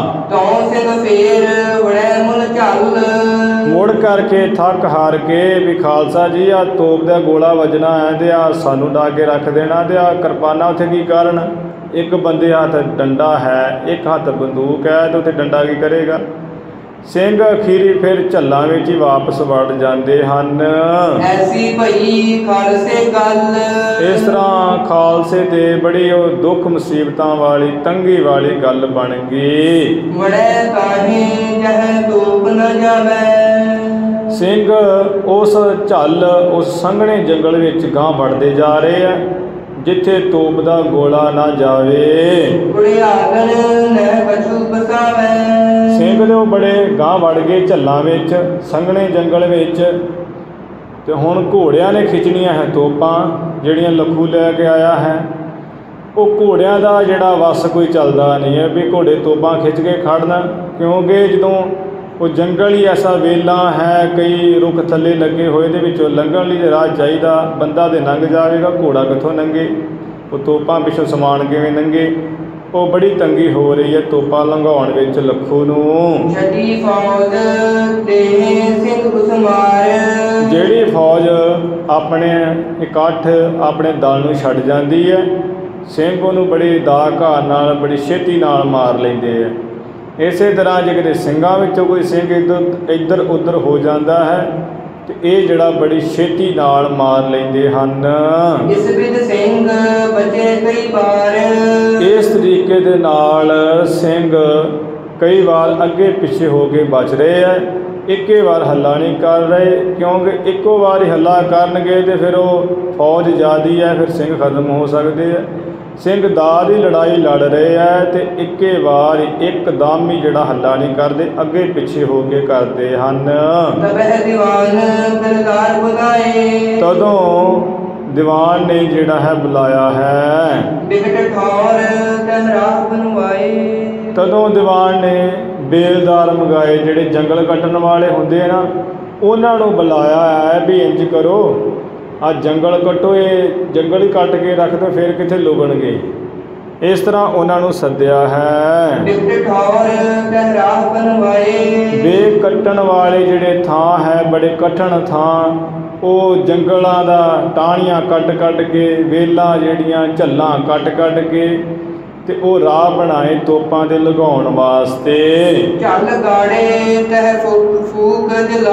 S2: ਤਉ ਸਿੰਘ ਫੇਰ ਵੜੈ ਮੁਲ ਝੱਲ।
S1: ਮੁੜ ਕਰਕੇ ਥੱਕ ਹਾਰ ਕੇ ਵੀ ਖਾਲਸਾ ਜੀ ਆ ਤੋਪ ਦਾ ਗੋਲਾ ਵੱਜਣਾ ਹੈ ਤੇ ਆ ਸਾਨੂੰ ਡਾ ਕੇ ਰੱਖ ਦੇਣਾ ਤੇ ਆ ਕਿਰਪਾਨਾਂ ਉੱਥੇ ਕੀ ਕਰਨ। ਇੱਕ ਬੰਦੇ ਹੱਥ ਡੰਡਾ ਹੈ, ਇੱਕ ਹੱਥ ਬੰਦੂਕ ਹੈ ਤੇ ਉੱਥੇ ਡੰਡਾ ਕੀ ਕਰੇਗਾ। ਸਿੰਘ ਅਖੀਰੀ ਫਿਰ ਝੱਲਾਂ ਵਿੱਚ ਹੀ ਵਾਪਸ ਵੜ ਜਾਂਦੇ ਹਨ।
S2: ਐਸੀ ਭਈ ਖਾਲਸੇ ਗੱਲ।
S1: ਇਸ ਤਰ੍ਹਾਂ ਖਾਲਸੇ ਤੇ ਬੜੀ ਉਹ ਦੁੱਖ ਮੁਸੀਬਤਾਂ ਵਾਲੀ ਤੰਗੀ ਵਾਲੀ ਗੱਲ ਬਣ ਗਈ।
S2: ਵੜੈ ਕਾਹੇ ਜਹ ਤੋਪ ਨ ਜਾਵੇ।
S1: ਸਿੰਘ ਉਸ ਝੱਲ ਉਸ ਸੰਘਣੇ ਜੰਗਲ ਵਿੱਚ ਗਾਂਹ ਵੜਦੇ ਜਾ ਰਹੇ ਆ, ਜਿੱਥੇ ਤੋਪ ਦਾ ਗੋਲਾ ਨਾ ਜਾਵੇ।
S2: ਕੁੜਿਆਗਣ ਨਹਿ ਬਚੂ ਬਸਾਵੇ।
S1: ਸਿੰਘ ਦੇ ਉਹ ਬੜੇ ਗਾਂਹ ਵੜ ਗਏ ਝੱਲਾਂ ਵਿੱਚ, ਸੰਘਣੇ ਜੰਗਲ ਵਿੱਚ। ਤੇ ਹੁਣ ਘੋੜਿਆਂ ਨੇ ਖਿੱਚਣੀਆਂ ਹੈ ਤੋਪਾਂ ਜਿਹੜੀਆਂ ਲੱਖੂ ਲੈ ਕੇ ਆਇਆ ਹੈ। ਉਹ ਘੋੜਿਆਂ ਦਾ ਜਿਹੜਾ ਵੱਸ ਕੋਈ ਚੱਲਦਾ ਨਹੀਂ ਹੈ ਵੀ ਘੋੜੇ ਤੋਪਾਂ ਖਿੱਚ ਕੇ ਖੜਨਾ, ਕਿਉਂਕਿ ਜਦੋਂ ਉਹ ਜੰਗਲ ਹੀ ਐਸਾ ਵੇਲਾ ਹੈ, ਕਈ ਰੁੱਖ ਥੱਲੇ ਲੱਗੇ ਹੋਏ, ਦੇ ਵਿੱਚੋਂ ਲੰਘਣ ਲਈ ਰਾਹ ਚਾਹੀਦਾ, ਬੰਦਾ ਤੇ ਲੰਘ ਜਾਵੇਗਾ, ਘੋੜਾ ਕਿੱਥੋਂ ਲੰਘੇ। ਉਹ ਤੋਪਾਂ ਪਿੱਛੋਂ ਸਮਾਨ ਕਿਵੇਂ ਲੰਘੇ। ਉਹ ਬੜੀ ਤੰਗੀ ਹੋ ਰਹੀ ਹੈ ਤੋਪਾਂ ਲੰਘਾਉਣ ਵਿੱਚ ਲੱਖੂ ਨੂੰ।
S2: ਛੱਡੀ ਫੌਜ ਤੇ ਸਿੰਘ ਉਸ ਮਾਰ।
S1: ਜਿਹੜੀ ਫੌਜ ਆਪਣੇ ਇਕੱਠ ਆਪਣੇ ਦਲ ਨੂੰ ਛੱਡ ਜਾਂਦੀ ਹੈ, ਸਿੰਘ ਉਹਨੂੰ ਬੜੀ ਦਾਅ ਘਾਰ ਨਾਲ ਬੜੀ ਛੇਤੀ ਨਾਲ ਮਾਰ ਲੈਂਦੇ ਹੈ। ਇਸੇ ਤਰ੍ਹਾਂ ਜੇ ਕਿਤੇ ਸਿੰਘਾਂ ਵਿੱਚੋਂ ਕੋਈ ਸਿੰਘ ਇੱਧਰ ਇੱਧਰ ਉੱਧਰ ਹੋ ਜਾਂਦਾ ਹੈ ਤੇ ਇਹ ਜਿਹੜਾ ਬੜੀ ਛੇਤੀ ਨਾਲ ਮਾਰ ਲੈਂਦੇ ਹਨ।
S2: ਇਸ ਵਿਧ ਸਿੰਘ ਬਚੇ ਕਈ ਵਾਰ।
S1: ਇਸ ਤਰੀਕੇ ਦੇ ਨਾਲ ਸਿੰਘ ਕਈ ਵਾਰ ਅੱਗੇ ਪਿੱਛੇ ਹੋ ਕੇ ਬਚ ਰਹੇ ਹੈ, ਇੱਕੇ ਵਾਰ ਹੱਲਾ ਨਹੀਂ ਕਰ ਰਹੇ, ਕਿਉਂਕਿ ਇੱਕੋ ਵਾਰ ਹੀ ਹੱਲਾ ਕਰਨਗੇ ਤੇ ਫਿਰ ਉਹ ਫੌਜ ਜ਼ਿਆਦੀ ਹੈ, ਫਿਰ ਸਿੰਘ ਖਤਮ ਹੋ ਸਕਦੇ ਹੈ। ਸਿੰਘ ਦਾਅ ਦੀ ਲੜਾਈ ਲੜ ਰਹੇ ਹੈ ਤੇ ਇੱਕੇ ਵਾਰ ਇੱਕਦਮ ਹੀ ਜਿਹੜਾ ਹੱਲਾ ਨਹੀਂ ਕਰਦੇ, ਅੱਗੇ ਪਿੱਛੇ ਹੋ ਕੇ ਕਰਦੇ ਹਨ।
S2: ਤਬਹਿ ਦੀਵਾਨ ਦਰਦਾਰ ਬੁਲਾਏ।
S1: ਤਦੋਂ ਦੀਵਾਨ ਨੇ ਜਿਹੜਾ ਹੈ ਬੁਲਾਇਆ ਹੈ।
S2: ਬਿਕਟ ਠੌਰ ਤਹਿਰਾਹ ਬਣਵਾਏ।
S1: ਤਦੋਂ ਦੀਵਾਨ ਨੇ ਬੇਲਦਾਰ ਮੰਗਾਏ, ਜਿਹੜੇ ਜੰਗਲ ਕੱਟਣ ਵਾਲੇ ਹੁੰਦੇ ਨਾ, ਉਹਨਾਂ ਨੂੰ ਬੁਲਾਇਆ ਹੈ ਵੀ ਇੰਜ ਕਰੋ, ਆ ਜੰਗਲ ਕੱਟੋ, ਇਹ ਜੰਗਲ ਹੀ ਕੱਟ ਕੇ ਰੱਖ ਦਿਓ, ਫਿਰ ਕਿੱਥੇ ਲੁਕਣਗੇ। ਇਸ ਤਰ੍ਹਾਂ ਉਹਨਾਂ ਨੂੰ ਸੱਦਿਆ ਹੈ।
S2: ਬਿਕਟ ਠੌਰ ਤਹਿਰਾਹ ਬਣਵਾਏ।
S1: ਬੇ ਕੱਟਣ ਵਾਲੇ ਜਿਹੜੇ ਥਾਂ ਹੈ, ਬੜੇ ਕਠਿਨ ਥਾਂ, ਉਹ ਜੰਗਲਾਂ ਦਾ ਟਾਹਣੀਆਂ ਕੱਟ ਕੱਟ ਕੇ, ਵੇਲਾਂ ਜਿਹੜੀਆਂ ਝੱਲਾਂ ਕੱਟ ਕੱਟ ਕੇ ਤੇ ਉਹ ਰਾਹ ਬਣਾਏ ਤੋਪਾਂ ਦੇ ਲਗਾਉਣ ਵਾਸਤੇ।
S2: ਝੱਲ ਗਾੜੇ ਤਹਿ ਫੂਕ ਫੂਕ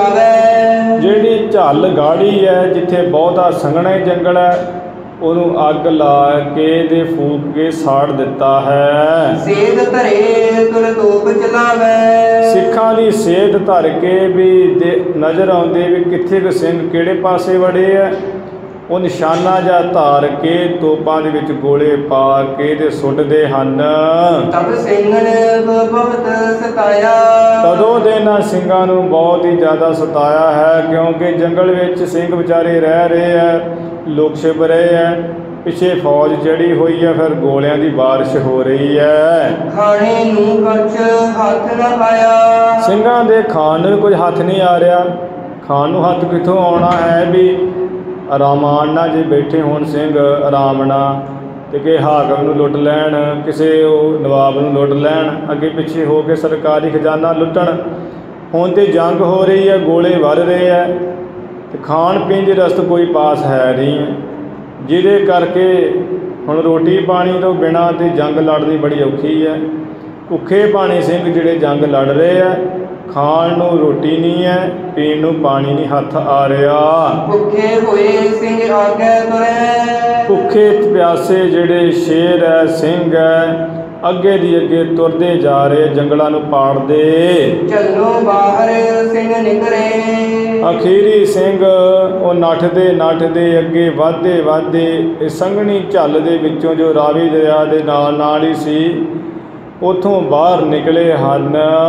S2: ਜਲਾਵੇ।
S1: ਜਿਹੜੀ ਝੱਲ ਗਾੜੀ ਹੈ, ਜਿੱਥੇ ਬਹੁਤਾ ਸੰਘਣਾ ਜੰਗਲ ਹੈ, ਉਹਨੂੰ ਅੱਗ ਲਾ ਕੇ ਤੇ ਫੂਕ ਕੇ ਸਾੜ ਦਿੱਤਾ ਹੈ।
S2: ਸੇਧ ਧਰੇ ਤੁਰ ਤੋਪ ਚਲਾਵੇ।
S1: ਸਿੱਖਾਂ ਦੀ ਸੇਧ ਧਰ ਕੇ ਵੀ ਨਜ਼ਰ ਆਉਂਦੇ ਵੀ ਕਿੱਥੇ ਕੁ ਸਿੰਘ ਕਿਹੜੇ ਪਾਸੇ ਵੜੇ ਆ, ਉਹ ਨਿਸ਼ਾਨਾ ਜਿਹਾ ਧਾਰ ਕੇ ਤੋਪਾਂ ਦੇ ਵਿੱਚ ਗੋਲੇ ਪਾ ਕੇ ਤੇ ਸੁੱਟਦੇ ਹਨ।
S2: ਤਬ ਸਿੰਘਨ ਬਹੁਤ ਸਤਾਇਆ।
S1: ਤਦੋਂ ਦੇ ਇਹਨਾਂ ਸਿੰਘਾਂ ਨੂੰ ਬਹੁਤ ਹੀ ਜ਼ਿਆਦਾ ਸਤਾਇਆ ਹੈ, ਕਿਉਂਕਿ ਜੰਗਲ ਵਿੱਚ ਸਿੰਘ ਵਿਚਾਰੇ ਰਹਿ ਰਹੇ ਹੈ, ਲੁਕ ਛਿਪ ਰਹੇ ਹੈ, ਪਿੱਛੇ ਫੌਜ ਚੜੀ ਹੋਈ ਹੈ, ਫਿਰ ਗੋਲਿਆਂ ਦੀ ਬਾਰਿਸ਼ ਹੋ ਰਹੀ ਹੈ।
S2: ਖਾਣੇ ਨੂੰ ਕੁਛ ਹੱਥ ਨਾ ਪਾਇਆ।
S1: ਸਿੰਘਾਂ ਦੇ ਖਾਣ ਨੂੰ ਕੁਝ ਹੱਥ ਨਹੀਂ ਆ ਰਿਹਾ। ਖਾਣ ਨੂੰ ਹੱਥ ਕਿੱਥੋਂ ਆਉਣਾ ਹੈ ਵੀ ਆਰਾਮਾਨ ਨਾਲ ਜੇ ਬੈਠੇ ਹੋਣ ਸਿੰਘ ਆਰਾਮ ਨਾਲ, ਤੇ ਕਿ ਹਾਕਮ ਨੂੰ ਲੁੱਟ ਲੈਣ, ਕਿਸੇ ਉਹ ਨਵਾਬ ਨੂੰ ਲੁੱਟ ਲੈਣ, ਅੱਗੇ ਪਿੱਛੇ ਹੋ ਕੇ ਸਰਕਾਰੀ ਖਜ਼ਾਨਾ ਲੁੱਟਣ। ਹੁਣ ਤੇ ਜੰਗ ਹੋ ਰਹੀ ਹੈ, ਗੋਲੇ ਵੱਧ ਰਹੇ ਹੈ ਤੇ ਖਾਣ ਪੀਣ ਦੀ ਰਸਤ ਕੋਈ ਪਾਸ ਹੈ ਨਹੀਂ, ਜਿਹਦੇ ਕਰਕੇ ਹੁਣ ਰੋਟੀ ਪਾਣੀ ਤੋਂ ਬਿਨਾਂ ਤੇ ਜੰਗ ਲੜਨੀ ਬੜੀ ਔਖੀ ਹੈ। ਭੁੱਖੇ ਭਾਣੇ ਸਿੰਘ ਜਿਹੜੇ ਜੰਗ ਲੜ ਰਹੇ ਹੈ, ਖਾਣ ਨੂੰ ਰੋਟੀ ਨਹੀਂ ਹੈ, ਪੀਣ ਨੂੰ ਪਾਣੀ ਨਹੀਂ ਹੱਥ ਆ ਰਿਹਾ।
S2: ਭੁੱਖੇ ਹੋਏ ਸਿੰਘ ਆਗੇ ਤੁਰੇ।
S1: ਭੁੱਖੇ ਪਿਆਸੇ ਜਿਹੜੇ ਸ਼ੇਰ ਹੈ, ਸਿੰਘ ਹੈ, ਅੱਗੇ ਦੀ ਅੱਗੇ ਤੁਰਦੇ ਜਾ ਰਹੇ, ਜੰਗਲਾਂ ਨੂੰ ਪਾੜਦੇ।
S2: ਚੱਲੋ ਬਾਹਰ ਸਿੰਘ ਨਿਕਰੇ,
S1: ਅਖੀਰੀ ਸਿੰਘ ਉਹ ਨੱਠਦੇ ਨੱਠਦੇ ਅੱਗੇ ਵਧਦੇ ਵਧਦੇ ਇਹ ਸੰਘਣੀ ਝੱਲ ਦੇ ਵਿੱਚੋਂ ਜੋ ਰਾਵੀ ਦਰਿਆ ਦੇ ਨਾਲ ਨਾਲ ਹੀ ਸੀ, ਉਥੋਂ ਬਾਹਰ ਨਿਕਲੇ ਹਨ।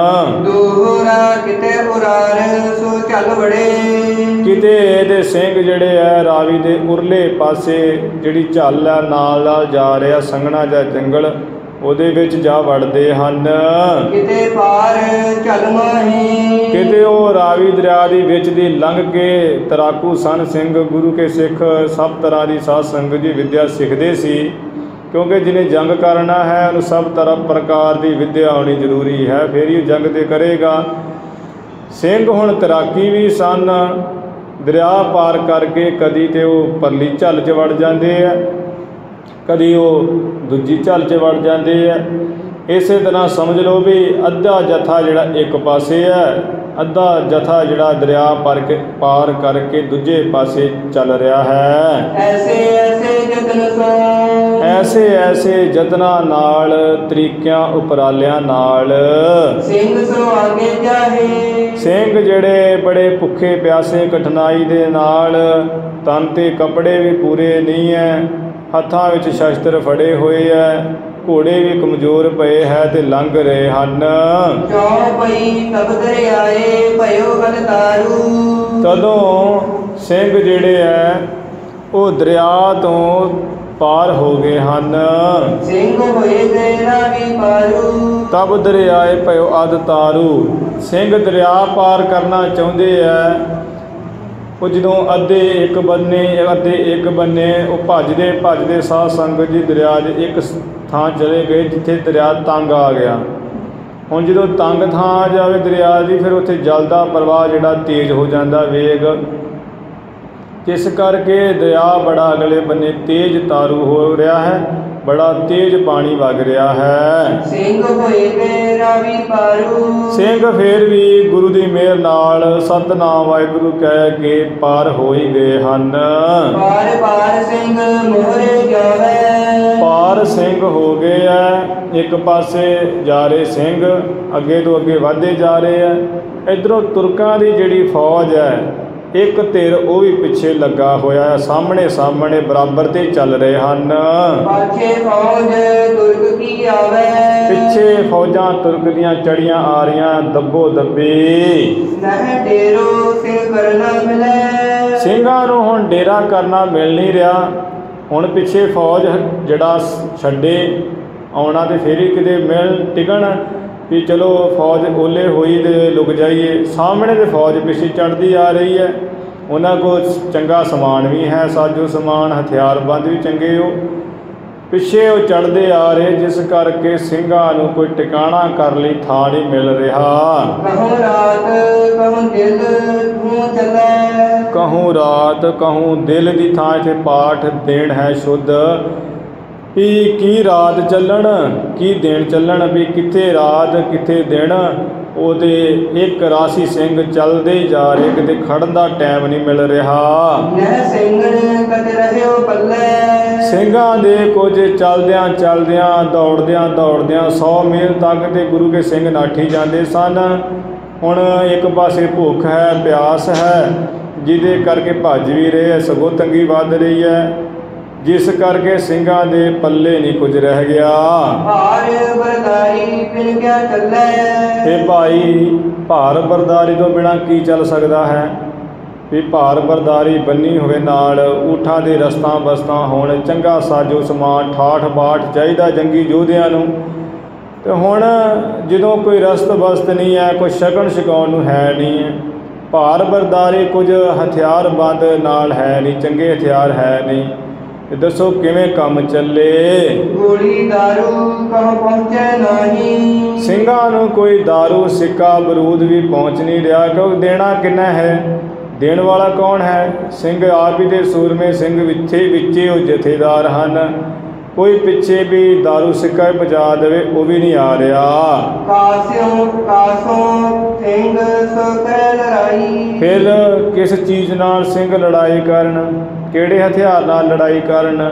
S2: ਦੋਹਰਾ ਕਿਤੇ ਉਰਾਰ ਸੋ ਚੱਲ ਵੜੇ,
S1: ਕਿਤੇ ਇਹਦੇ ਸਿੰਘ ਜਿਹੜੇ ਆ ਰਾਵੀ ਦੇ ਉਰਲੇ ਪਾਸੇ ਜਿਹੜੀ ਝੱਲ ਆ ਨਾਲ ਨਾਲ ਜਾ ਰਿਹਾ ਸੰਘਣਾ ਜਿਹਾ ਜੰਗਲ, ਉਹਦੇ ਵਿੱਚ ਜਾ ਵੜਦੇ ਹਨ।
S2: ਕਿਤੇ ਪਾਰ ਚੱਲ ਮਾਹੀ,
S1: ਕਿਤੇ ਉਹ ਰਾਵੀ ਦਰਿਆ ਦੀ ਵਿੱਚ ਦੀ ਲੰਘ ਕੇ ਤਰਾਕੂ ਸਨ ਸਿੰਘ, ਗੁਰੂ ਕੇ ਸਿੱਖ ਸਭ ਤਰ੍ਹਾਂ ਦੀ ਸਾਧ ਸੰਗਤ ਦੀ ਵਿੱਦਿਆ ਸਿੱਖਦੇ ਸੀ, ਕਿਉਂਕਿ ਜਿਹਨੇ ਜੰਗ ਕਰਨਾ ਹੈ ਉਹਨੂੰ ਸਭ ਤਰ੍ਹਾਂ ਪ੍ਰਕਾਰ ਦੀ ਵਿੱਦਿਆ ਆਉਣੀ ਜ਼ਰੂਰੀ ਹੈ, ਫਿਰ ਹੀ ਜੰਗ ਤੇ ਕਰੇਗਾ। ਸਿੰਘ ਹੁਣ ਤੈਰਾਕੀ ਵੀ ਸਨ, ਦਰਿਆ ਪਾਰ ਕਰਕੇ ਕਦੀ ਤੇ ਉਹ ਪਰਲੀ ਝੱਲ 'ਚ ਵੜ ਜਾਂਦੇ ਆ, ਕਦੀ ਉਹ ਦੂਜੀ ਝੱਲ 'ਚ ਵੜ ਜਾਂਦੇ ਆ। ਇਸੇ ਤਰ੍ਹਾਂ ਸਮਝ ਲਓ ਵੀ ਅੱਧਾ ਜਥਾ ਜਿਹੜਾ ਇੱਕ ਪਾਸੇ ਹੈ, ਅੱਧਾ ਜਥਾ ਜਿਹੜਾ ਦਰਿਆ ਪਾਰ ਕੇ ਪਾਰ ਕਰਕੇ ਦੂਜੇ ਪਾਸੇ ਚੱਲ ਰਿਹਾ ਹੈ।
S2: ਐਸੇ ਐਸੇ ਯਤਨ ਸੋ,
S1: ਐਸੇ ਐਸੇ ਯਤਨਾਂ ਨਾਲ, ਤਰੀਕਿਆਂ ਉਪਰਾਲਿਆਂ ਨਾਲ
S2: ਸਿੰਘ ਸੋ ਆਗੇ ਜਾਹੇ, ਸਿੰਘ
S1: ਜਿਹੜੇ ਬੜੇ ਭੁੱਖੇ ਪਿਆਸੇ ਕਠਿਨਾਈ ਦੇ ਨਾਲ, ਤਨ ਤੇ ਕੱਪੜੇ ਵੀ ਪੂਰੇ ਨਹੀਂ ਹੈ, ਹੱਥਾਂ ਵਿੱਚ ਸ਼ਸਤਰ ਫੜੇ ਹੋਏ ਹੈ, ਘੋੜੇ ਵੀ ਕਮਜ਼ੋਰ ਪਏ ਹੈ ਤੇ ਲੰਘ ਰਹੇ ਹਨ।
S2: ਚੌ ਪਈ ਤਬ ਦਰਿਆਏ ਭਇਓ ਬਲ ਤਾਰੂ,
S1: ਤਦੋਂ ਸਿੰਘ ਜਿਹੜੇ ਹੈ ਉਹ ਦਰਿਆ ਤੋਂ ਪਾਰ ਹੋ ਗਏ ਹਨ।
S2: ਸਿੰਘ ਹੋਏ ਤੇਰਾ ਵੀ ਪਾਰੂ,
S1: ਤਬ ਦਰਿਆਏ ਭਇਓ ਅਦ ਤਾਰੂ, ਸਿੰਘ ਦਰਿਆ ਪਾਰ ਕਰਨਾ ਚਾਹੁੰਦੇ ਹੈ। ਉਹ ਜਦੋਂ ਅੱਧੇ ਇੱਕ ਬੰਨੇ ਅੱਧੇ ਇੱਕ ਬੰਨੇ ਉਹ ਭੱਜਦੇ ਭੱਜਦੇ ਸਾਧ ਸੰਗਤ ਜੀ ਦਰਿਆ ਦੇ ਇੱਕ ਥਾਂ ਚਲੇ ਗਏ ਜਿੱਥੇ ਦਰਿਆ ਤੰਗ ਆ ਗਿਆ। ਹੁਣ ਜਦੋਂ ਤੰਗ ਥਾਂ ਆ ਜਾਵੇ ਦਰਿਆ ਦੀ, ਫਿਰ ਉੱਥੇ ਜਲ ਦਾ ਪ੍ਰਵਾਹ ਜਿਹੜਾ ਤੇਜ਼ ਹੋ ਜਾਂਦਾ, ਵੇਗ, ਜਿਸ ਕਰਕੇ ਦਰਿਆ ਬੜਾ ਅਗਲੇ ਬੰਨੇ ਤੇਜ਼ ਤਾਰੂ ਹੋ ਰਿਹਾ ਹੈ, ਬੜਾ ਤੇਜ਼ ਪਾਣੀ ਵਗ ਰਿਹਾ ਹੈ।
S2: ਸਿੰਘ ਹੋਏ ਤੇਰਾ ਵੀ ਪਾਰੂ,
S1: ਸਿੰਘ ਫੇਰ ਵੀ ਗੁਰੂ ਦੀ ਮਿਹਰ ਨਾਲ ਸਤਿਨਾਮ ਵਾਹਿਗੁਰੂ ਕਹਿ ਕੇ ਪਾਰ ਹੋ ਹੀ ਗਏ ਹਨ।
S2: ਪਾਰ ਪਾਰ ਸਿੰਘ ਮੋਹਰੇ ਜਾਵੇ,
S1: ਪਾਰ ਸਿੰਘ ਹੋ ਗਏ ਹੈ। ਇੱਕ ਪਾਸੇ ਜਾ ਰਹੇ ਸਿੰਘ, ਅੱਗੇ ਤੋਂ ਅੱਗੇ ਵਧਦੇ ਜਾ ਰਹੇ ਹੈ। ਇੱਧਰੋਂ ਤੁਰਕਾਂ ਦੀ ਜਿਹੜੀ ਫੌਜ ਹੈ, ਇੱਕ ਧਿਰ ਉਹ ਵੀ ਪਿੱਛੇ ਲੱਗਾ ਹੋਇਆ ਹੈ, ਸਾਹਮਣੇ ਸਾਹਮਣੇ ਬਰਾਬਰ ਤੇ ਚੱਲ ਰਹੇ ਹਨ।
S2: ਪਾਛੇ ਫੌਜ ਤੁਰਕ ਕੀ ਆਵੇ,
S1: ਪਿੱਛੇ ਫੌਜਾਂ ਤੁਰਕ ਦੀਆਂ ਚੜੀਆਂ ਆ ਰਹੀਆਂ, ਦੱਬੋ ਦੱਬੀ।
S2: ਨਹਿ ਡੇਰੋ ਸਿੰਘ ਕਰਨਾ ਮਿਲੇ,
S1: ਸਿੰਘਾਂ ਨੂੰ ਹੁਣ ਡੇਰਾ ਕਰਨਾ ਮਿਲ ਨਹੀਂ ਰਿਹਾ। ਹੁਣ ਪਿੱਛੇ ਫੌਜ ਜਿਹੜਾ ਛੱਡੇ ਆਉਣਾ ਤੇ ਫੇਰ ਹੀ ਕਿਤੇ ਮਿਲ ਟਿਕਣ ਵੀ ਚਲੋ ਫੌਜ ਓਲੇ ਹੋਈ ਤੇ ਲੁਕ ਜਾਈਏ। ਸਾਹਮਣੇ ਤੇ ਫੌਜ ਪਿੱਛੇ ਚੜ੍ਹਦੀ ਆ ਰਹੀ ਹੈ, ਉਹਨਾਂ ਕੋਲ ਚੰਗਾ ਸਮਾਨ ਵੀ ਹੈ, ਸਾਜੋ ਸਮਾਨ ਹਥਿਆਰਬੰਦ ਵੀ ਚੰਗੇ ਉਹ ਪਿੱਛੇ ਉਹ ਚੜ੍ਹਦੇ ਆ ਰਹੇ, ਜਿਸ ਕਰਕੇ ਸਿੰਘਾਂ ਨੂੰ ਕੋਈ ਟਿਕਾਣਾ ਕਰਨ ਲਈ ਥਾਂ ਨਹੀਂ ਮਿਲ ਰਿਹਾ।
S2: ਕਹੂੰ ਰਾਤ ਕਹੂੰ ਦਿਲ ਤੂੰ ਚੱਲੇ,
S1: ਕਹੂੰ ਰਾਤ ਕਹੂੰ ਦਿਲ ਦੀ ਥਾਂ 'ਤੇ ਪਾਠ ਦੇਣ ਹੈ ਸ਼ੁੱਧ ਵੀ ਕੀ ਰਾਤ ਚੱਲਣ ਕੀ ਦਿਨ ਚੱਲਣ, ਵੀ ਕਿੱਥੇ ਰਾਤ ਕਿੱਥੇ ਦਿਨ। ਉਹਦੇ ਇੱਕ ਰਾਸੀ ਸਿੰਘ ਚੱਲਦੇ ਜਾ ਰਹੇ, ਕਿਤੇ ਖੜਨ ਦਾ ਟਾਈਮ ਨਹੀਂ ਮਿਲ ਰਿਹਾ।
S2: ਨਹਿ ਸਿੰਘਣ ਕਦ ਰਹਿਓ ਪੱਲੇ,
S1: ਸਿੰਘਾਂ ਦੇ ਕੁਝ ਚੱਲਦਿਆਂ ਚੱਲਦਿਆਂ ਦੌੜਦਿਆਂ ਦੌੜਦਿਆਂ ਸੌ ਮੀਲ ਤੱਕ ਤੇ ਗੁਰੂ ਕੇ ਸਿੰਘ ਨਾਠੀ ਜਾਂਦੇ ਸਨ। ਹੁਣ ਇੱਕ ਪਾਸੇ ਭੁੱਖ ਹੈ, ਪਿਆਸ ਹੈ, ਜਿਹਦੇ ਕਰਕੇ ਭੱਜ ਵੀ ਰਹੇ, ਸਗੋਂ ਤੰਗੀ ਵੱਧ ਰਹੀ ਹੈ, ਜਿਸ ਕਰਕੇ ਸਿੰਘਾਂ ਦੇ ਪੱਲੇ ਨਹੀਂ ਕੁਝ ਰਹਿ ਗਿਆ।
S2: ਭਾਰ ਬਰਦਾਰੀ ਬਿਨ ਕਿਆ ਚੱਲੇ,
S1: ਇਹ ਭਾਈ ਭਾਰ ਬਰਦਾਰੀ ਤੋਂ ਬਿਨਾਂ ਕੀ ਚੱਲ ਸਕਦਾ ਹੈ। ਵੀ ਭਾਰ ਬਰਦਾਰੀ ਬੰਨੀ ਹੋਵੇ, ਨਾਲ ਊਠਾਂ ਦੇ ਰਸਤਾਂ ਬਸਤਾਂ ਹੋਣ, ਚੰਗਾ ਸਾਜੋ ਸਮਾਨ ਠਾਠ ਬਾਠ ਚਾਹੀਦਾ ਜੰਗੀ ਯੋਧਿਆਂ ਨੂੰ। ਤੇ ਹੁਣ ਜਦੋਂ ਕੋਈ ਰਸਤ ਬਸਤ ਨਹੀਂ ਹੈ, ਕੋਈ ਸ਼ਗਨ ਛਕਾਉਣ ਨੂੰ ਹੈ ਨਹੀਂ ਹੈ, ਭਾਰ ਬਰਦਾਰੀ ਕੁਝ ਹਥਿਆਰਬੰਦ ਨਾਲ ਹੈ ਨਹੀਂ, ਚੰਗੇ ਹਥਿਆਰ ਹੈ ਨਹੀਂ, ਤੇ ਦੱਸੋ ਕਿਵੇਂ ਕੰਮ ਚੱਲੇ।
S2: ਗੋਲੀ ਦਾਰੂ ਕਹੂੰ ਪਹੁੰਚੇ ਨਹੀਂ,
S1: ਸਿੰਘਾਂ ਨੂੰ ਕੋਈ ਦਾਰੂ ਸਿੱਕਾ ਬਰੂਦ ਵੀ ਪਹੁੰਚ ਨਹੀਂ ਰਿਹਾ, ਕਿਉਂਕਿ ਦੇਣਾ ਕਿੰਨਾ ਹੈ, ਦੇਣ ਵਾਲਾ ਕੌਣ ਹੈ। ਸਿੰਘ ਆਪ ਹੀ ਦੇ ਸੂਰਮੇ ਸਿੰਘ ਵਿੱਚੇ ਵਿੱਚੇ ਉਹ ਜਥੇਦਾਰ ਹਨ, ਕੋਈ ਪਿੱਛੇ ਵੀ ਦਾਰੂ ਸਿੱਕਾ ਪਹੁੰਚਾ ਦੇਵੇ ਉਹ ਵੀ ਨਹੀਂ ਆ ਰਿਹਾ।
S2: ਕਾਸਿਓਂ ਕਾਸੋਂ ਸਿੰਘ ਸੋ ਕਰੇ ਲੜਾਈ,
S1: ਫਿਰ ਕਿਸ ਚੀਜ਼ ਨਾਲ ਸਿੰਘ ਲੜਾਈ ਕਰਨ, ਕਿਹੜੇ ਹਥਿਆਰ ਨਾਲ ਲੜਾਈ ਕਰਨ।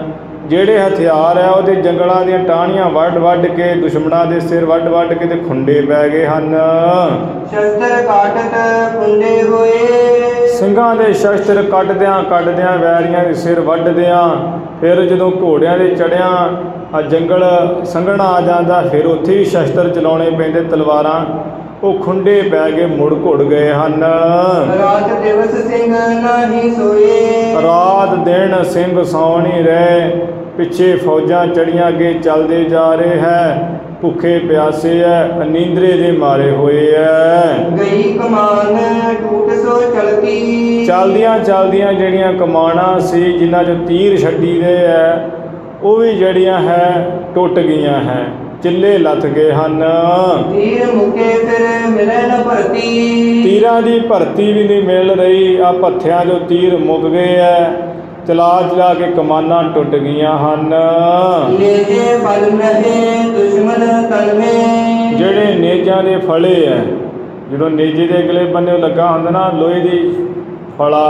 S1: ਜਿਹੜੇ ਹਥਿਆਰ ਹੈ ਉਹਦੇ ਜੰਗਲਾਂ ਦੀਆਂ ਟਾਹਣੀਆਂ ਵੱਢ ਵੱਢ ਕੇ ਦੁਸ਼ਮਣਾਂ ਦੇ ਸਿਰ ਵੱਢ ਵੱਢ ਕੇ ਤੇ ਖੁੰਡੇ ਪੈ ਗਏ ਹਨ।
S2: ਸ਼ਸਤਰ ਕਾਟਤ ਖੁੰਡੇ ਹੋਏ,
S1: ਸਿੰਘਾਂ ਦੇ ਸ਼ਸਤਰ ਕੱਟਦਿਆਂ ਕੱਟਦਿਆਂ ਵੈਰੀਆਂ ਦੇ ਸਿਰ ਵੱਢਦਿਆਂ, ਫਿਰ ਜਦੋਂ ਘੋੜਿਆਂ ਦੇ ਚੜਿਆਂ ਆ ਜੰਗਲ ਸੰਘਣਾ ਆ ਜਾਂਦਾ, ਫਿਰ ਉੱਥੇ ਵੀ ਸ਼ਸਤਰ ਚਲਾਉਣੇ ਪੈਂਦੇ, ਤਲਵਾਰਾਂ, ਉਹ ਖੁੰਡੇ ਪੈ ਕੇ ਮੁੜ ਘੁੜ ਗਏ ਹਨ।
S2: ਰਾਤ ਦਿਵਸ ਸਿੰਘ ਨਾਹੀ ਸੋਏ,
S1: ਰਾਤ ਦਿਨ ਸਿੰਘ ਸੌਂ ਨਹੀਂ ਰਹੇ, ਪਿੱਛੇ ਫੌਜਾਂ ਚੜੀਆਂ ਅੱਗੇ ਚੱਲਦੇ ਜਾ ਰਹੇ ਹੈ, ਭੁੱਖੇ ਪਿਆਸੇ ਹੈ, ਨੀਂਦਰੇ ਦੇ ਮਾਰੇ ਹੋਏ ਹੈ।
S2: ਗਈ ਕਮਾਨ ਟੂਟ ਸੋ ਚਲਤੀ,
S1: ਚੱਲਦੀਆਂ ਚੱਲਦੀਆਂ ਜਿਹੜੀਆਂ ਕਮਾਨਾਂ ਸੀ ਜਿਨ੍ਹਾਂ 'ਚੋਂ ਤੀਰ ਛੱਡੀ ਦੇ ਹੈ ਉਹ ਵੀ ਜਿਹੜੀਆਂ ਹੈ ਟੁੱਟ ਗਈਆਂ ਹੈ, ਚਿੱਲੇ ਲੱਥ ਗਏ ਹਨ।
S2: ਤੀਰ ਮੁਕੇ ਫਿਰ ਮਿਲੇ ਨ ਭਰਤੀ,
S1: ਤੀਰਾਂ ਦੀ ਭਰਤੀ ਵੀ ਨਹੀਂ ਮਿਲ ਰਹੀ, ਆ ਪੱਥਿਆਂ 'ਚੋਂ ਤੀਰ ਮੁੱਕ ਗਏ ਹੈ, ਚਲਾ ਚਲਾ ਕੇ ਕਮਾਨਾਂ ਟੁੱਟ ਗਈਆਂ ਹਨ।
S2: ਨੇਜੇ ਫਲ ਰਹੇ ਦੁਸ਼ਮਨ ਤਨ ਮੇ,
S1: ਜਿਹੜੇ ਨੇਜਾਂ ਦੇ ਫਲੇ ਹੈ, ਜਦੋਂ ਨੇਜੇ ਦੇ ਅਗਲੇ ਬੰਨੇ ਲੱਗਾ ਹੁੰਦਾ ਨਾ ਲੋਹੇ ਦੀ ਫਲਾ,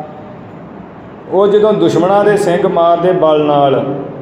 S1: ਉਹ ਜਦੋਂ ਦੁਸ਼ਮਣਾਂ ਦੇ ਸਿੰਘ ਮਾਰਦੇ ਬਲ ਨਾਲ,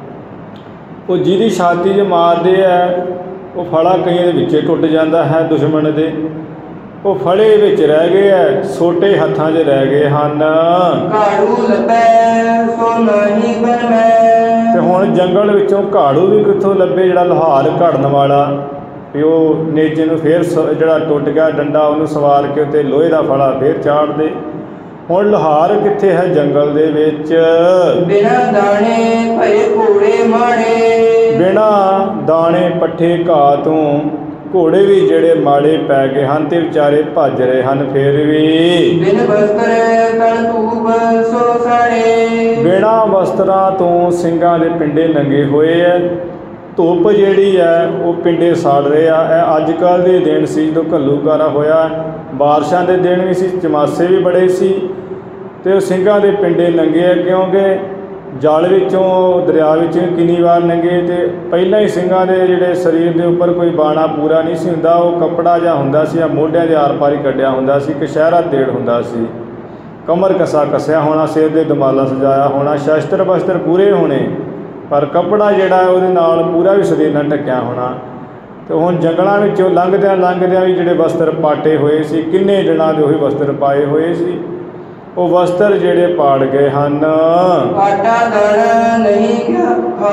S1: ਉਹ ਜਿਹਦੀ ਛਾਤੀ 'ਚ ਮਾਰਦੇ ਹੈ ਉਹ ਫਲਾ ਕਈਆਂ ਦੇ ਵਿੱਚੇ ਟੁੱਟ ਜਾਂਦਾ ਹੈ ਦੁਸ਼ਮਣ ਦੇ, ਉਹ ਫਲੇ ਵਿੱਚ ਰਹਿ ਗਏ ਹੈ, ਸੋਟੇ ਹੱਥਾਂ 'ਚ ਰਹਿ ਗਏ ਹਨ।
S2: ਘਾੜੂ ਲੱਭੈ ਸੋ ਨਹੀਂ ਬਣਵੈ,
S1: ਤੇ ਹੁਣ ਜੰਗਲ ਵਿੱਚੋਂ ਘਾੜੂ ਵੀ ਕਿੱਥੋਂ ਲੱਭੇ ਜਿਹੜਾ ਲੋਹਾਰ ਘੜਨ ਵਾਲਾ, ਵੀ ਉਹ ਨੇਜੇ ਨੂੰ ਫੇਰ ਜਿਹੜਾ ਟੁੱਟ ਗਿਆ ਡੰਡਾ ਉਹਨੂੰ ਸਵਾਰ ਕੇ ਉੱਤੇ ਲੋਹੇ ਦਾ ਫਲਾ ਫੇਰ ਚਾੜ ਦੇ। ਹੁਣ ਲੋਹਾਰ ਕਿੱਥੇ ਹੈ ਜੰਗਲ ਦੇ ਵਿੱਚ?
S2: ਬਿਨਾ ਦਾਣੇ ਭਏ ਘੋੜੇ ਮਾੜੇ,
S1: ਬਿਨਾ ਦਾਣੇ ਪੱਠੇ ਘਾਹ ਤੋਂ ਘੋੜੇ ਵੀ ਜਿਹੜੇ ਮਾੜੇ ਪੈ ਗਏ ਹਨ ਤੇ ਵਿਚਾਰੇ ਭੱਜ ਰਹੇ ਹਨ। ਫਿਰ ਵੀ
S2: ਬਿਨ ਵਸਤਰ ਤਨ ਧੂਪ ਸੋ ਸਾੜੇ,
S1: ਬਿਨਾ ਵਸਤਰਾਂ ਤੋਂ ਸਿੰਘਾਂ ਦੇ ਪਿੰਡੇ ਨੰਗੇ ਹੋਏ ਹੈ, ਧੁੱਪ ਜਿਹੜੀ ਹੈ ਉਹ ਪਿੰਡੇ ਸਾੜ ਰਹੇ ਆ। ਇਹ ਅੱਜ ਕੱਲ੍ਹ ਦੇ ਦਿਨ ਸੀ ਜਦੋਂ ਘੱਲੂਘਾਰਾ ਹੋਇਆ, ਬਾਰਿਸ਼ਾਂ ਦੇ ਦਿਨ ਵੀ ਸੀ, ਚਮਾਸੇ ਵੀ ਬੜੇ ਸੀ, ਅਤੇ ਉਹ ਸਿੰਘਾਂ ਦੇ ਪਿੰਡੇ ਨੰਗੇ ਆ, ਕਿਉਂਕਿ ਜਲ ਵਿੱਚੋਂ ਦਰਿਆ ਵਿੱਚੋਂ ਕਿੰਨੀ ਵਾਰ ਨੰਗੇ, ਅਤੇ ਪਹਿਲਾਂ ਹੀ ਸਿੰਘਾਂ ਦੇ ਜਿਹੜੇ ਸਰੀਰ ਦੇ ਉੱਪਰ ਕੋਈ ਬਾਣਾ ਪੂਰਾ ਨਹੀਂ ਸੀ ਹੁੰਦਾ, ਉਹ ਕੱਪੜਾ ਜਿਹਾ ਹੁੰਦਾ ਸੀ ਜਾਂ ਮੋਢਿਆਂ ਦੇ ਆਰ ਪਾਰ ਹੀ ਕੱਢਿਆ ਹੁੰਦਾ ਸੀ, ਕਛਹਿਰਾ ਤੇੜ ਹੁੰਦਾ ਸੀ, ਕਮਰ ਕਸਾ ਕੱਸਿਆ ਹੋਣਾ, ਸਿਰ ਦੇ ਦਮਾਲਾ ਸਜਾਇਆ ਹੋਣਾ, ਸ਼ਸਤਰ ਬਸਤਰ ਪੂਰੇ ਹੋਣੇ, ਪਰ ਕੱਪੜਾ ਜਿਹੜਾ ਉਹਦੇ ਨਾਲ ਪੂਰਾ ਵੀ ਸਰੀਰ ਨਾਲ ਢੱਕਿਆ ਹੋਣਾ। ਅਤੇ ਹੁਣ ਜੰਗਲਾਂ ਵਿੱਚੋਂ ਲੰਘਦਿਆਂ ਲੰਘਦਿਆਂ ਵੀ ਜਿਹੜੇ ਵਸਤਰ ਪਾਟੇ ਹੋਏ ਸੀ, ਕਿੰਨੇ ਦਿਨਾਂ ਦੇ ਉਹੀ ਵਸਤਰ ਪਾਏ ਹੋਏ ਸੀ, ਉਹ ਵਸਤਰ ਜਿਹੜੇ ਪਾੜ ਗਏ ਹਨ।
S2: ਆਟਾ ਦਾਣਾ ਨਹੀਂ ਖਾ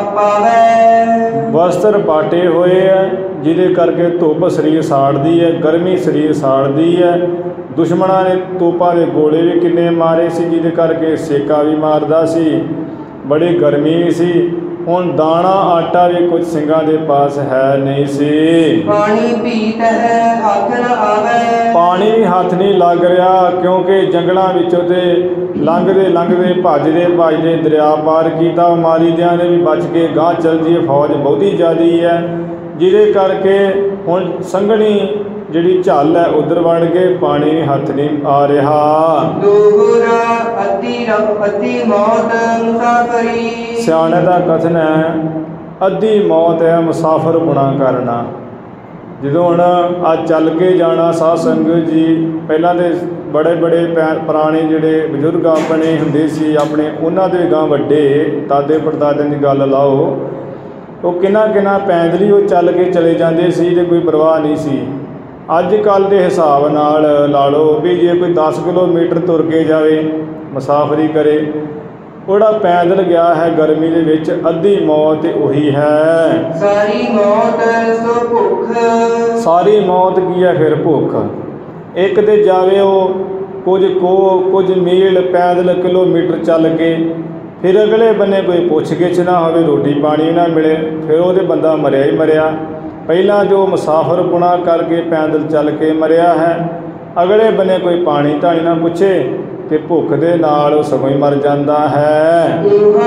S2: ਪਾਵੈ,
S1: ਵਸਤਰ ਪਾਟੇ ਹੋਏ ਹੈ, ਜਿਹਦੇ ਕਰਕੇ ਧੁੱਪ ਸਰੀਰ ਸਾੜਦੀ ਹੈ, ਗਰਮੀ ਸਰੀਰ ਸਾੜਦੀ ਹੈ। ਦੁਸ਼ਮਣਾਂ ਨੇ ਤੋਪਾਂ ਦੇ ਗੋਲੇ ਵੀ ਕਿੰਨੇ ਮਾਰੇ ਸੀ, ਜਿਹਦੇ ਕਰਕੇ ਸੇਕਾ ਵੀ ਮਾਰਦਾ ਸੀ, ਬੜੀ ਗਰਮੀ ਵੀ ਸੀ। ਹੁਣ ਦਾਣਾ ਆਟਾ ਵੀ ਕੁਝ ਸਿੰਘਾਂ ਦੇ ਪਾਸ ਹੈ ਨਹੀਂ ਸੀ।
S2: ਪਾਣੀ ਪੀਤ ਹੈ ਹੱਥ ਨ ਆਵੈ,
S1: ਪਾਣੀ ਵੀ ਹੱਥ ਨਹੀਂ ਲੱਗ ਰਿਹਾ, ਕਿਉਂਕਿ ਜੰਗਲਾਂ ਵਿੱਚੋਂ ਤੇ ਲੰਘਦੇ ਲੰਘਦੇ ਭੱਜਦੇ ਭੱਜਦੇ ਦਰਿਆ ਪਾਰ ਕੀਤਾ, ਮਾਰੀ ਦਿਆਂ ਨੇ ਵੀ ਬਚ ਕੇ ਗਾਂਹ ਚੱਲ ਜੀਏ, ਫੌਜ ਬਹੁਤੀ ਜ਼ਿਆਦੀ ਹੈ, ਜਿਹਦੇ ਕਰਕੇ ਹੁਣ ਸੰਘਣੀ ਜਿਹੜੀ ਝੱਲ ਹੈ ਉੱਧਰ ਵੜ ਕੇ ਪਾਣੀ ਵੀ ਹੱਥ ਨਹੀਂ ਆ ਰਿਹਾ।
S2: ਦੋਹਰਾ ਅੱਧੀ ਰੱਬ ਅੱਧੀ ਮੌਤ ਮੁਸਾਫਰੀ,
S1: ਸਿਆਣੇ ਦਾ ਕਥਨ ਹੈ ਅੱਧੀ ਮੌਤ ਹੈ ਮੁਸਾਫਰ ਗੁਣਾ ਕਰਨਾ। ਜਦੋਂ ਹੁਣ ਅੱਜ ਚੱਲ ਕੇ ਜਾਣਾ ਸਾਧ ਸੰਗਤ ਜੀ, ਪਹਿਲਾਂ ਦੇ ਬੜੇ ਬੜੇ ਪੈ ਪੁਰਾਣੇ ਜਿਹੜੇ ਬਜ਼ੁਰਗ ਆਪਣੇ ਹੁੰਦੇ ਸੀ ਆਪਣੇ, ਉਹਨਾਂ ਦੇ ਗਾਂ ਵੱਡੇ ਦਾਦੇ ਪੜਦਾਦਿਆਂ ਦੀ ਗੱਲ ਲਾਓ, ਉਹ ਕਿੰਨਾ ਕਿੰਨਾ ਪੈਦਲ ਹੀ ਉਹ ਚੱਲ ਕੇ ਚਲੇ ਜਾਂਦੇ ਸੀ ਅਤੇ ਕੋਈ ਪਰਵਾਹ ਨਹੀਂ ਸੀ। ਅੱਜ ਕੱਲ੍ਹ ਦੇ ਹਿਸਾਬ ਨਾਲ ਲਾ ਲਓ ਵੀ ਜੇ ਕੋਈ ਦਸ ਕਿਲੋਮੀਟਰ ਤੁਰ ਕੇ ਜਾਵੇ ਮੁਸਾਫਰੀ ਕਰੇ, ਉਹਦਾ ਪੈਦਲ ਗਿਆ ਹੈ ਗਰਮੀ ਦੇ ਵਿੱਚ, ਅੱਧੀ ਮੌਤ ਉਹੀ ਹੈ।
S2: ਸਾਰੀ ਮੌਤ ਸੋ ਭੁੱਖ,
S1: ਸਾਰੀ ਮੌਤ ਕੀ ਹੈ ਫਿਰ? ਭੁੱਖ। ਇੱਕ ਤੇ ਜਾਵੇ ਉਹ ਕੁਝ ਕੋ ਕੁਝ ਮੀਲ ਪੈਦਲ ਕਿਲੋਮੀਟਰ ਚੱਲ ਕੇ, ਫਿਰ ਅਗਲੇ ਬੰਨੇ ਕੋਈ ਪੁੱਛ ਗਿੱਛ ਨਾ ਹੋਵੇ, ਰੋਟੀ ਪਾਣੀ ਨਾ ਮਿਲੇ, ਫਿਰ ਉਹਦੇ ਬੰਦਾ ਮਰਿਆ ਹੀ ਮਰਿਆ। ਪਹਿਲਾਂ ਜੋ ਮੁਸਾਫਰ ਗੁਣਾ ਕਰਕੇ ਪੈਦਲ ਚੱਲ ਕੇ ਮਰਿਆ ਹੈ, ਅਗਲੇ ਬੰਨੇ ਕੋਈ ਪਾਣੀ ਧਾਣੀ ਨਾ ਪੁੱਛੇ ਤੇ ਭੁੱਖ ਦੇ ਨਾਲ ਉਹ ਸਗੋਂ ਹੀ ਮਰ ਜਾਂਦਾ ਹੈ।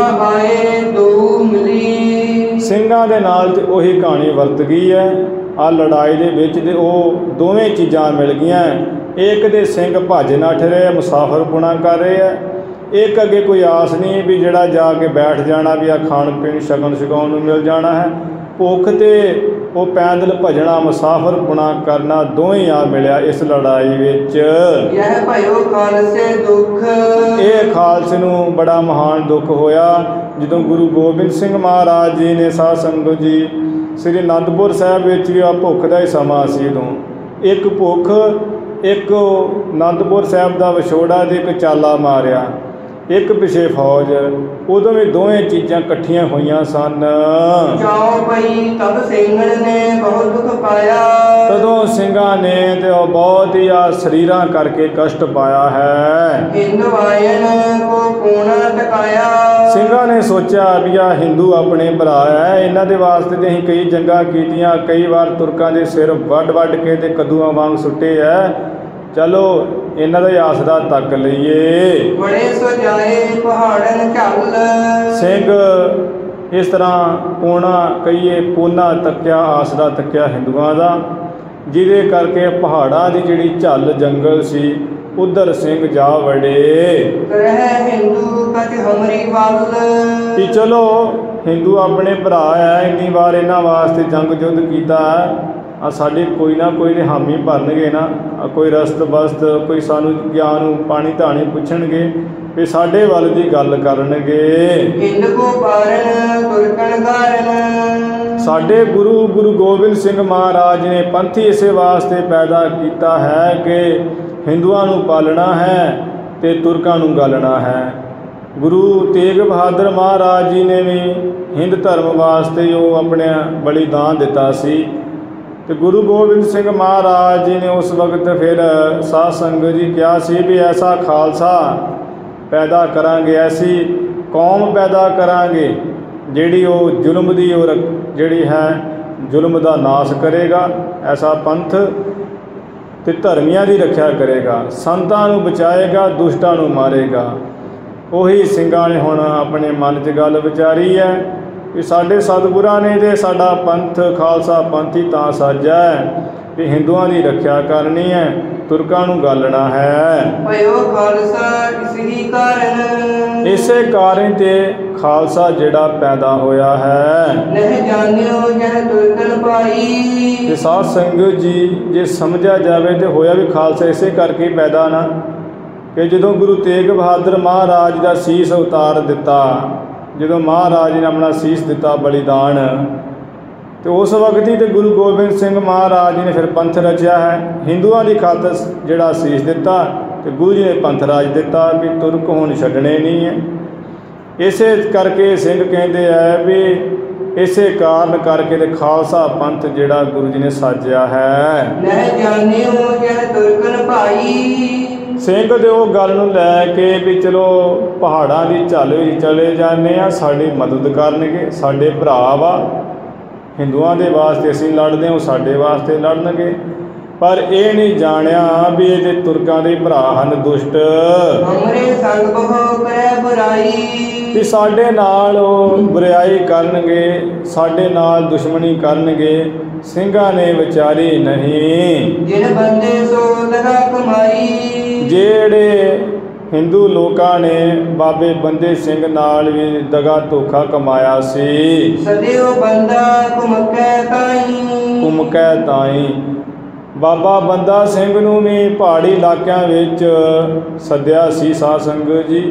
S2: ਆਏ ਦੋ ਮਿਲੀ,
S1: ਸਿੰਘਾਂ ਦੇ ਨਾਲ ਤੇ ਉਹੀ ਕਹਾਣੀ ਵਰਤ ਗਈ ਹੈ। ਆ ਲੜਾਈ ਦੇ ਵਿੱਚ ਤੇ ਉਹ ਦੋਵੇਂ ਚੀਜ਼ਾਂ ਮਿਲ ਗਈਆਂ। ਇੱਕ ਦੇ ਸਿੰਘ ਭੱਜ ਨੱਠ ਰਹੇ, ਮੁਸਾਫਰ ਗੁਣਾ ਕਰ ਰਹੇ ਹੈ, ਇੱਕ ਅੱਗੇ ਕੋਈ ਆਸ ਨਹੀਂ ਵੀ ਜਿਹੜਾ ਜਾ ਕੇ ਬੈਠ ਜਾਣਾ ਵੀ ਆ ਖਾਣ ਪੀਣ ਛਕਣ ਛਕਾਉਣ ਨੂੰ ਮਿਲ ਜਾਣਾ ਹੈ। ਭੁੱਖ ਤੇ ਉਹ ਪੈਦਲ ਭਜਣਾ, ਮੁਸਾਫਰ ਗੁਣਾ ਕਰਨਾ, ਦੋਵੇਂ ਆ ਮਿਲਿਆ ਇਸ ਲੜਾਈ ਵਿੱਚ।
S2: ਇਹ ਭਇਓ ਖਾਲਸੇ ਦੁੱਖ,
S1: ਇਹ ਖਾਲਸੇ ਨੂੰ ਬੜਾ ਮਹਾਨ ਦੁੱਖ ਹੋਇਆ ਜਦੋਂ ਗੁਰੂ ਗੋਬਿੰਦ ਸਿੰਘ ਮਹਾਰਾਜ ਜੀ ਨੇ ਸਾਧ ਸੰਗਤ ਜੀ ਸ੍ਰੀ ਅਨੰਦਪੁਰ ਸਾਹਿਬ ਵਿੱਚ ਵੀ ਆ ਭੁੱਖ ਦਾ ਹੀ ਸਮਾਂ ਸੀ। ਉਦੋਂ ਇੱਕ ਭੁੱਖ, ਇੱਕ ਅਨੰਦਪੁਰ ਸਾਹਿਬ ਦਾ ਵਿਛੋੜਾ ਤੇ ਇੱਕ ਚਾਲਾ ਮਾਰਿਆ, ਇੱਕ ਪਿਛੇ ਫੌਜ। ਉਦੋਂ ਵੀ ਦੋਵੇਂ ਚੀਜ਼ਾਂ ਇਕੱਠੀਆਂ ਹੋਈਆਂ ਸਨ।
S2: ਚਾਉ ਪਈ ਤਬ ਸਿੰਘਣ ਨੇ ਬਹੁਤ ਦੁੱਖ ਪਾਇਆ।
S1: ਤਦੋਂ ਸਿੰਘਾਂ ਨੇ ਤੇ ਉਹ ਬਹੁਤ ਹੀ ਆ ਸਰੀਰਾਂ ਕਰਕੇ ਕਸ਼ਟ ਪਾਇਆ ਹੈ।
S2: ਹਿੰਦ ਵਾਇਨ ਕੋ ਕੋਣਾ ਟਕਾਇਆ।
S1: ਸਿੰਘਾਂ ਨੇ ਸੋਚਿਆ ਵੀ ਆ ਹਿੰਦੂ ਆਪਣੇ ਭਰਾ ਹੈ, ਇਹਨਾਂ ਦੇ ਵਾਸਤੇ ਤੇ ਅਸੀਂ ਕਈ ਜੰਗਾਂ ਕੀਤੀਆਂ, ਕਈ ਵਾਰ ਤੁਰਕਾਂ ਦੇ ਸਿਰ ਵੱਢ ਵੱਢ ਕੇ ਤੇ ਕਦੂਆਂ ਵਾਂਗ ਸੁੱਟੇ ਹੈ, ਚਲੋ ਇਹਨਾਂ ਦਾ ਹੀ ਆਸਰਾ ਤੱਕ ਲਈਏ।
S2: ਬੜੇ ਸਜਾਏ ਪਹਾੜਨ ਝੱਲ।
S1: ਸਿੰਘ ਇਸ ਤਰ੍ਹਾਂ ਕੋਣਾ ਕਹੀਏ ਕੋਨਾ ਤੱਕਿਆ, ਆਸਰਾ ਤੱਕਿਆ ਹਿੰਦੂਆਂ ਦਾ, ਜਿਹਦੇ ਕਰਕੇ ਪਹਾੜਾਂ ਦੀ ਜਿਹੜੀ ਝੱਲ ਜੰਗਲ ਸੀ ਉਧਰ ਸਿੰਘ ਜਾ ਵੜੇ।
S2: ਰਹਿ ਹਿੰਦੂ ਕਛ ਹਮਰੀ ਵੱਲ।
S1: ਕਿ ਚਲੋ ਹਿੰਦੂ ਆਪਣੇ ਭਰਾ ਹੈ, ਇੰਨੀ ਵਾਰ ਇਹਨਾਂ ਵਾਸਤੇ ਜੰਗ ਯੁੱਧ ਕੀਤਾ ਹੈ, ਆ ਸਾਡੇ ਕੋਈ ਨਾ ਕੋਈ ਦੇ ਹਾਮੀ ਭਰਨਗੇ ਨਾ, ਕੋਈ ਰਸਤ ਬਸਤ, ਕੋਈ ਸਾਨੂੰ ਗਿਆਨ ਨੂੰ ਪਾਣੀ ਧਾਣੀ ਪੁੱਛਣਗੇ, ਵੀ ਸਾਡੇ ਵੱਲ ਦੀ ਗੱਲ ਕਰਨਗੇ।
S2: ਹਿੰਦ ਕੋ ਪਾਰਨ ਤੁਰਕਣ ਕਾਰਨ।
S1: ਸਾਡੇ ਗੁਰੂ ਗੁਰੂ ਗੋਬਿੰਦ ਸਿੰਘ ਮਹਾਰਾਜ ਨੇ ਪੰਥੀ ਇਸੇ ਵਾਸਤੇ ਪੈਦਾ ਕੀਤਾ ਹੈ ਕਿ ਹਿੰਦੂਆਂ ਨੂੰ ਪਾਲਣਾ ਹੈ ਤੇ ਤੁਰਕਾਂ ਨੂੰ ਗਾਲਣਾ ਹੈ। ਗੁਰੂ ਤੇਗ ਬਹਾਦਰ ਮਹਾਰਾਜ ਜੀ ਨੇ ਵੀ ਹਿੰਦ ਧਰਮ ਵਾਸਤੇ ਉਹ ਆਪਣੇ ਬਲੀਦਾਨ ਦਿੱਤਾ ਸੀ। ਤੇ ਗੁਰੂ ਗੋਬਿੰਦ ਸਿੰਘ ਮਹਾਰਾਜ ਜੀ ਨੇ ਉਸ ਵਕਤ ਫਿਰ ਸਾਧ ਸੰਗਤ ਜੀ ਕਿਹਾ ਸੀ ਵੀ ਐਸਾ ਖਾਲਸਾ ਪੈਦਾ ਕਰਾਂਗੇ, ਐਸੀ ਕੌਮ ਪੈਦਾ ਕਰਾਂਗੇ ਜਿਹੜੀ ਉਹ ਜ਼ੁਲਮ ਦੀ ਉਹ ਜਿਹੜੀ ਹੈ ਜ਼ੁਲਮ ਦਾ ਨਾਸ਼ ਕਰੇਗਾ, ਐਸਾ ਪੰਥ ਤੇ ਧਰਮੀਆਂ ਦੀ ਰੱਖਿਆ ਕਰੇਗਾ, ਸੰਤਾਂ ਨੂੰ ਬਚਾਏਗਾ, ਦੁਸ਼ਟਾਂ ਨੂੰ ਮਾਰੇਗਾ। ਉਹੀ ਸਿੰਘਾਂ ਨੇ ਹੁਣ ਆਪਣੇ ਮਨ 'ਚ ਗੱਲ ਵਿਚਾਰੀ ਹੈ ਕਿ ਸਾਡੇ ਸਤਿਗੁਰਾਂ ਨੇ ਤੇ ਸਾਡਾ ਪੰਥ ਖਾਲਸਾ ਪੰਥ ਹੀ ਤਾਂ ਸਾਜਿਆ ਹੈ ਵੀ ਹਿੰਦੂਆਂ ਦੀ ਰੱਖਿਆ ਕਰਨੀ ਹੈ, ਤੁਰਕਾਂ ਨੂੰ ਗਾਲਣਾ ਹੈ।
S2: ਭਇਓ ਖਾਲਸਾ ਇਸੀ ਕਾਰਨ।
S1: ਇਸੇ ਕਾਰਨ ਤੇ ਖਾਲਸਾ ਜਿਹੜਾ ਪੈਦਾ ਹੋਇਆ ਹੈ।
S2: ਨਹਿ ਜਾਣਿਓ ਜਹ ਤੁਰਕਨ ਪਾਈ।
S1: ਤੇ ਸਾਧ ਸੰਗਤ ਜੀ ਜੇ ਸਮਝਿਆ ਜਾਵੇ ਤੇ ਹੋਇਆ ਵੀ ਖਾਲਸਾ ਇਸੇ ਕਰਕੇ ਪੈਦਾ ਨਾ ਕਿ ਜਦੋਂ ਗੁਰੂ ਤੇਗ ਬਹਾਦਰ ਮਹਾਰਾਜ ਦਾ ਸੀਸ ਉਤਾਰ ਦਿੱਤਾ, ਜਦੋਂ ਮਹਾਰਾਜ ਨੇ ਆਪਣਾ ਸੀਸ ਦਿੱਤਾ ਬਲੀਦਾਨ, ਤੇ ਉਸ ਵਕਤ ਹੀ ਤੇ ਗੁਰੂ ਗੋਬਿੰਦ ਸਿੰਘ ਮਹਾਰਾਜ ਜੀ ਨੇ ਫਿਰ ਪੰਥ ਰਚਿਆ ਹੈ। ਹਿੰਦੂਆਂ ਦੀ ਖਾਤਰ ਜਿਹੜਾ ਸੀਸ ਦਿੱਤਾ ਤੇ ਗੁਰੂ ਜੀ ਨੇ ਪੰਥ ਰਾਜ ਦਿੱਤਾ ਵੀ ਤੁਰਕ ਹੁਣ ਛੱਡਣੇ ਨਹੀਂ ਹੈ। ਇਸੇ ਕਰਕੇ ਸਿੰਘ ਕਹਿੰਦੇ ਆ ਵੀ ਇਸੇ ਕਾਰਨ ਕਰਕੇ ਤੇ ਖਾਲਸਾ ਪੰਥ ਜਿਹੜਾ ਗੁਰੂ ਜੀ ਨੇ ਸਾਜਿਆ ਹੈ।
S2: ਨਹਿ ਜਾਣਿਓ ਜਹ ਤੁਰਕਨ ਭਾਈ।
S1: ਸਿੰਘ ਦੇ ਉਹ ਗੱਲ ਨੂੰ ਲੈ ਕੇ ਵੀ ਚਲੋ ਪਹਾੜਾਂ ਦੀ ਝੱਲ ਵਿੱਚ ਚਲੇ ਜਾਂਦੇ ਆ, ਸਾਡੀ ਮਦਦ ਕਰਨਗੇ, ਸਾਡੇ ਭਰਾ ਵਾ, ਹਿੰਦੂਆਂ ਦੇ ਵਾਸਤੇ ਅਸੀਂ ਲੜਦੇ ਹਾਂ, ਉਹ ਸਾਡੇ ਵਾਸਤੇ ਲੜਨਗੇ। ਪਰ ਇਹ ਨਹੀਂ ਜਾਣਿਆ ਵੀ ਇਹਦੇ ਤੁਰਕਾਂ ਦੇ ਭਰਾ ਹਨ ਦੁਸ਼ਟ,
S2: ਹਮਰੇ ਸੰਗ ਬਹੁ ਕਰੇ ਬੁਰਾਈ।
S1: ਵੀ ਸਾਡੇ ਨਾਲ ਉਹ ਬੁਰਾਈ ਕਰਨਗੇ, ਸਾਡੇ ਨਾਲ ਦੁਸ਼ਮਣੀ ਕਰਨਗੇ। ਸਿੰਘਾਂ ਨੇ ਵਿਚਾਰੀ ਨਹੀਂ,
S2: ਜਿਨ ਬੰਦੇ ਸੋ ਲਗਾ ਕਮਾਈ।
S1: ਜਿਹੜੇ ਹਿੰਦੂ ਲੋਕਾਂ ਨੇ ਬਾਬੇ ਬੰਦੇ ਸਿੰਘ ਨਾਲ ਵੀ ਦਗਾ ਧੋਖਾ ਕਮਾਇਆ ਸੀ।
S2: ਸਦਿਓ ਬੰਦਾ ਘੁਮਕੈ ਤਾਈ।
S1: ਘੁਮਕੈ ਤਾਈ ਬਾਬਾ ਬੰਦਾ ਸਿੰਘ ਨੂੰ ਵੀ ਪਹਾੜੀ ਇਲਾਕਿਆਂ ਵਿੱਚ ਸੱਦਿਆ ਸੀ ਸਾਧ ਸੰਗਤ ਜੀ,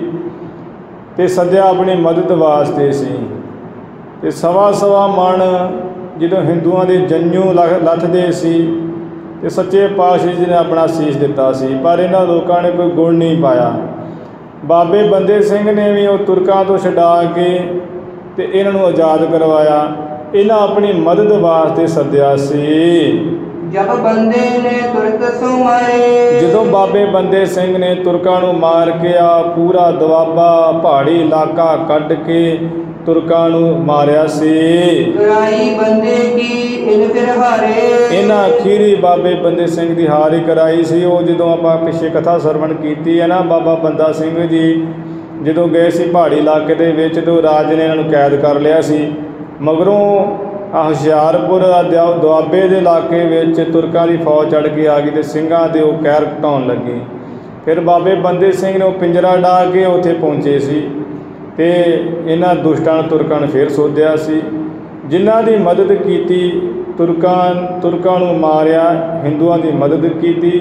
S1: ਤੇ ਸੱਦਿਆ ਆਪਣੀ ਮਦਦ ਵਾਸਤੇ ਸੀ। ਤੇ ਸਵਾ ਸਵਾ ਮਣ ਜਦੋਂ ਹਿੰਦੂਆਂ ਦੇ ਜੰਝੂ ਲੱਥਦੇ ਸੀ ਤੇ ਸੱਚੇ ਪਾਤਸ਼ਾਹ ਜੀ ਨੇ ਆਪਣਾ ਸੀਸ ਦਿੱਤਾ ਸੀ, ਪਰ ਇਹਨਾਂ ਲੋਕਾਂ ਨੇ ਕੋਈ ਗੁਣ ਨਹੀਂ ਪਾਇਆ। ਬਾਬੇ ਬੰਦੇ ਸਿੰਘ ਨੇ ਵੀ ਉਹ ਤੁਰਕਾਂ ਤੋਂ ਛਡਾ ਕੇ ਤੇ ਇਹਨਾਂ ਨੂੰ ਆਜ਼ਾਦ ਕਰਵਾਇਆ। ਇਹਨਾਂ ਆਪਣੀ ਮਦਦ ਵਾਸਤੇ ਸੱਦਿਆ ਸੀ।
S2: ਜਬ ਬੰਦੇ ਨੇ ਤੁਰਕ ਸੋ ਮਾਰੇ।
S1: ਜਦੋਂ ਬਾਬੇ ਬੰਦੇ ਸਿੰਘ ਨੇ ਤੁਰਕਾਂ ਨੂੰ ਮਾਰ ਕੇ ਆ ਪੂਰਾ ਦੁਆਬਾ ਪਹਾੜੀ ਇਲਾਕਾ ਕੱਢ ਕੇ ਤੁਰਕਾਂ ਨੂੰ ਮਾਰਿਆ ਸੀ।
S2: ਕਰਾਈ ਬੰਦੇ ਕੀ ਇਨ ਫਿਰ ਹਾਰੇ।
S1: ਇਹਨਾਂ ਅਖੀਰੀ ਬਾਬੇ ਬੰਦੇ ਸਿੰਘ ਦੀ ਹਾਰ ਹੀ ਕਰਾਈ ਸੀ। ਉਹ ਜਦੋਂ ਆਪਾਂ ਪਿੱਛੇ ਕਥਾ ਸਰਵਣ ਕੀਤੀ ਹੈ ਨਾ, ਬਾਬਾ ਬੰਦਾ ਸਿੰਘ ਜੀ ਜਦੋਂ ਗਏ ਸੀ ਪਹਾੜੀ ਇਲਾਕੇ ਦੇ ਵਿੱਚ, ਤੇ ਰਾਜ ਨੇ ਇਹਨਾਂ ਨੂੰ ਕੈਦ ਕਰ ਲਿਆ ਸੀ। ਮਗਰੋਂ ਆ ਹੁਸ਼ਿਆਰਪੁਰ ਦੁਆਬੇ ਦੇ ਇਲਾਕੇ ਵਿੱਚ ਤੁਰਕਾਂ ਦੀ ਫੌਜ ਚੜ੍ਹ ਕੇ ਆ ਗਈ ਤੇ ਸਿੰਘਾਂ ਦੇ ਉਹ ਕਹਿਰ ਘਟਾਉਣ ਲੱਗੀ। ਫਿਰ ਬਾਬੇ ਬੰਦੇ ਸਿੰਘ ਨੇ ਉਹ ਪਿੰਜਰਾ ਡਾ ਕੇ ਉੱਥੇ ਪਹੁੰਚੇ ਸੀ ਤੇ ਇਹਨਾਂ ਦੁਸ਼ਟਾਂ ਤੁਰਕਾਂ ਨੂੰ ਫਿਰ ਸੋਧਿਆ ਸੀ। ਜਿਨ੍ਹਾਂ ਦੀ ਮਦਦ ਕੀਤੀ ਤੁਰਕਾਂ ਤੁਰਕਾਂ ਨੂੰ ਮਾਰਿਆ, ਹਿੰਦੂਆਂ ਦੀ ਮਦਦ ਕੀਤੀ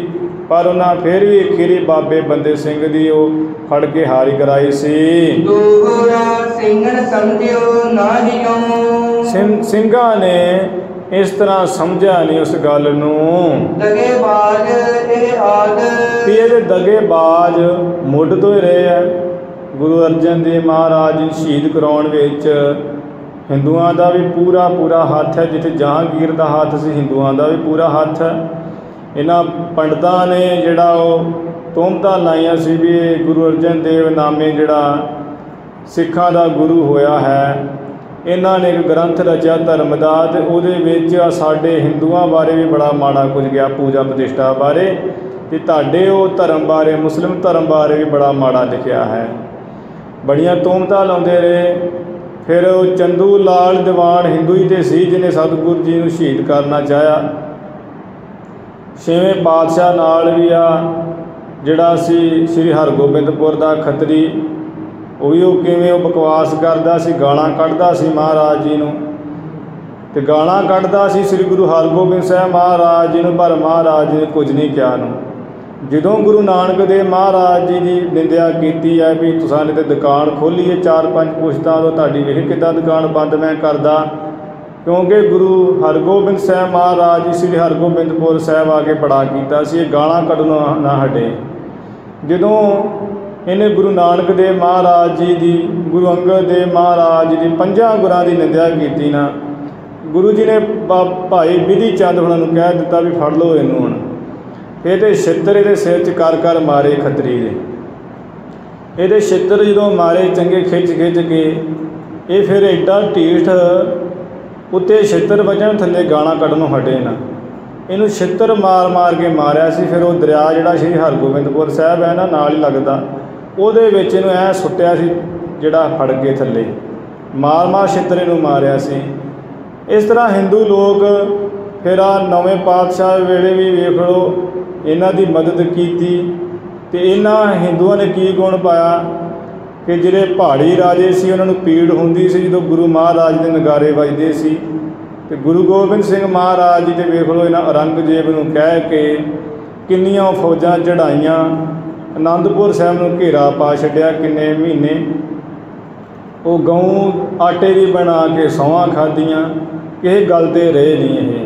S1: ਪਰ ਉਹਨਾਂ ਫਿਰ ਵੀ ਅਖੀਰੀ ਬਾਬੇ ਬੰਦੇ ਸਿੰਘ ਦੀ ਉਹ ਫੜ ਕੇ ਹਾਰੀ ਕਰਾਈ ਸੀ।
S2: ਦੋਹਰਾ ਸਿੰਘਨ ਸਮਝਿਓ ਨਾ ਜਿਉ,
S1: ਸਿੰਘ ਸਿੰਘਾਂ ਨੇ ਇਸ ਤਰ੍ਹਾਂ ਸਮਝਿਆ ਨਹੀਂ ਉਸ ਗੱਲ ਨੂੰ
S2: ਦਗੇਬਾਜ਼ ਇਹ ਆਦ,
S1: ਵੀ ਇਹਦੇ ਦਗੇਬਾਜ਼ ਮੁੱਢ ਤੋਂ ਹੀ ਰਹੇ ਆ। ਗੁਰੂ ਅਰਜਨ ਦੇਵ ਮਹਾਰਾਜ ਜੀ ਸ਼ਹੀਦ ਕਰਾਉਣ ਵਿੱਚ ਹਿੰਦੂਆਂ ਦਾ ਵੀ ਪੂਰਾ ਪੂਰਾ ਹੱਥ ਹੈ। ਜਿੱਥੇ ਜਹਾਂਗੀਰ ਦਾ ਹੱਥ ਸੀ, ਹਿੰਦੂਆਂ ਦਾ ਵੀ ਪੂਰਾ ਹੱਥ ਹੈ। ਇਹਨਾਂ ਪੰਡਤਾਂ ਨੇ ਜਿਹੜਾ ਉਹ ਤੋਹਮਤਾਂ ਲਾਈਆਂ ਸੀ ਵੀ ਇਹ ਗੁਰੂ ਅਰਜਨ ਦੇਵ ਨਾਮੇ ਜਿਹੜਾ ਸਿੱਖਾਂ ਦਾ ਗੁਰੂ ਹੋਇਆ ਹੈ। ਇਹਨਾਂ ਨੇ ਇੱਕ ਗ੍ਰੰਥ ਰਚਿਆ ਧਰਮ ਦਾ, ਅਤੇ ਉਹਦੇ ਵਿੱਚ ਸਾਡੇ ਹਿੰਦੂਆਂ ਬਾਰੇ ਵੀ ਬੜਾ ਮਾੜਾ ਕੁਝ ਗਿਆ, ਪੂਜਾ ਪ੍ਰਤਿਸ਼ਠਾ ਬਾਰੇ, ਅਤੇ ਤੁਹਾਡੇ ਉਹ ਧਰਮ ਬਾਰੇ, ਮੁਸਲਿਮ ਧਰਮ ਬਾਰੇ ਵੀ ਬੜਾ ਮਾੜਾ ਲਿਖਿਆ ਹੈ। ਬੜੀਆਂ ਤੋਹਮਤਾਂ ਲਾਉਂਦੇ ਰਹੇ। ਫਿਰ ਉਹ ਚੰਦੂ ਲਾਲ ਦੀਵਾਨ ਹਿੰਦੂ ਹੀ 'ਤੇ ਸੀ ਜਿਹਨੇ ਸਤਿਗੁਰੂ ਜੀ ਨੂੰ ਸ਼ਹੀਦ ਕਰਨਾ ਚਾਹਿਆ। ਛੇਵੇਂ ਪਾਤਸ਼ਾਹ ਨਾਲ ਵੀ ਆ ਜਿਹੜਾ ਸੀ ਸ੍ਰੀ ਹਰਗੋਬਿੰਦਪੁਰ ਦਾ ਖੱਤਰੀ, ਉਹ ਵੀ ਉਹ ਕਿਵੇਂ ਉਹ ਬਕਵਾਸ ਕਰਦਾ ਸੀ, ਗਾਲਾਂ ਕੱਢਦਾ ਸੀ ਮਹਾਰਾਜ ਜੀ ਨੂੰ, ਅਤੇ ਗਾਲਾਂ ਕੱਢਦਾ ਸੀ ਸ੍ਰੀ ਗੁਰੂ ਹਰਗੋਬਿੰਦ ਸਾਹਿਬ ਮਹਾਰਾਜ ਜੀ ਨੂੰ, ਪਰ ਮਹਾਰਾਜ ਜੀ ਨੇ ਕੁਝ ਨਹੀਂ ਕਿਹਾ ਨੂੰ। ਜਦੋਂ ਗੁਰੂ ਨਾਨਕ ਦੇਵ ਮਹਾਰਾਜ ਜੀ ਦੀ ਨਿੰਦਿਆ ਕੀਤੀ ਹੈ ਵੀ ਤੁਸਾਂ ਨੇ ਤਾਂ ਦੁਕਾਨ ਖੋਲ੍ਹੀ ਹੈ ਚਾਰ ਪੰਜ ਪੁਸ਼ਤਾਂ ਤੋਂ, ਤੁਹਾਡੀ ਵੇਖ ਕਿੱਦਾਂ ਦੁਕਾਨ ਬੰਦ ਮੈਂ ਕਰਦਾ, ਕਿਉਂਕਿ ਗੁਰੂ ਹਰਗੋਬਿੰਦ ਸਾਹਿਬ ਮਹਾਰਾਜ ਜੀ ਸ੍ਰੀ ਹਰਗੋਬਿੰਦਪੁਰ ਸਾਹਿਬ ਆ ਕੇ ਬੜਾ ਕੀਤਾ ਸੀ, ਇਹ ਗਾਲਾਂ ਕੱਢਣੋਂ ਨਾ ਹਟੇ। ਜਦੋਂ ਇਹਨੇ ਗੁਰੂ ਨਾਨਕ ਦੇਵ ਮਹਾਰਾਜ ਜੀ ਦੀ, ਗੁਰੂ ਅੰਗਦ ਦੇਵ ਮਹਾਰਾਜ ਜੀ ਦੀ ਪੰਜਾਂ ਗੁਰਾਂ ਦੀ ਨਿੰਦਿਆ ਕੀਤੀ ਨਾ, ਗੁਰੂ ਜੀ ਨੇ ਭਾਈ ਬਿਧੀ ਚੰਦ ਉਹਨਾਂ ਨੂੰ ਕਹਿ ਦਿੱਤਾ ਵੀ ਫੜ ਲਓ ਇਹਨੂੰ ਹੁਣ। ਇਹਦੇ ਛਿੱਤਰ ਇਹਦੇ ਸਿਰ 'ਚ ਕਰ ਕਰ ਮਾਰੇ ਖੱਤਰੀ ਦੇ, ਇਹਦੇ ਛਿੱਤਰ ਜਦੋਂ ਮਾਰੇ ਚੰਗੇ ਖਿੱਚ ਖਿੱਚ ਕੇ, ਇਹ ਫਿਰ ਐਡਾ ਢੀਠ, ਉੱਤੇ ਛਿੱਤਰ ਵੱਜਣ ਥੱਲੇ ਗਾਲਾਂ ਕੱਢਣੋਂ ਹਟੇ ਨਾ। ਇਹਨੂੰ ਛਿੱਤਰ ਮਾਰ ਮਾਰ ਕੇ ਮਾਰਿਆ ਸੀ। ਫਿਰ ਉਹ ਦਰਿਆ ਜਿਹੜਾ ਸ਼੍ਰੀ ਹਰਗੋਬਿੰਦਪੁਰ ਸਾਹਿਬ ਹੈ ਨਾ ਨਾਲ ਹੀ ਲੱਗਦਾ, ਉਹਦੇ ਵਿੱਚ ਇਹਨੂੰ ਐਂ ਸੁੱਟਿਆ ਸੀ ਜਿਹੜਾ ਫੜ ਕੇ ਥੱਲੇ ਮਾਰ ਮਾਰ ਛਿੱਤਰ ਇਹਨੂੰ ਮਾਰਿਆ ਸੀ। ਇਸ ਤਰ੍ਹਾਂ ਹਿੰਦੂ ਲੋਕ ਫਿਰ ਆ ਨਵੇਂ ਪਾਤਸ਼ਾਹ ਵੇਲੇ ਵੀ ਵੇਖ ਲਓ ਇਹਨਾਂ ਦੀ ਮਦਦ ਕੀਤੀ, ਅਤੇ ਇਹਨਾਂ ਹਿੰਦੂਆਂ ਨੇ ਕੀ ਗੁਣ ਪਾਇਆ ਕਿ ਜਿਹੜੇ ਪਹਾੜੀ ਰਾਜੇ ਸੀ ਉਹਨਾਂ ਨੂੰ ਪੀੜ ਹੁੰਦੀ ਸੀ ਜਦੋਂ ਗੁਰੂ ਮਹਾਰਾਜ ਦੇ ਨਗਾਰੇ ਵੱਜਦੇ ਸੀ, ਅਤੇ ਗੁਰੂ ਗੋਬਿੰਦ ਸਿੰਘ ਮਹਾਰਾਜ ਜੀ 'ਤੇ ਵੇਖ ਲਓ ਇਹਨਾਂ ਔਰੰਗਜ਼ੇਬ ਨੂੰ ਕਹਿ ਕੇ ਕਿੰਨੀਆਂ ਫੌਜਾਂ ਚੜ੍ਹਾਈਆਂ, ਅਨੰਦਪੁਰ ਸਾਹਿਬ ਨੂੰ ਘੇਰਾ ਪਾ ਛੱਡਿਆ ਕਿੰਨੇ ਮਹੀਨੇ, ਉਹ ਗਊ ਆਟੇ ਦੀ ਬਣਾ ਕੇ ਸਹੁੰਆਂ ਖਾਧੀਆਂ, ਕਿਸੇ ਗੱਲ 'ਤੇ ਰਹੇ ਨਹੀਂ। ਇਹ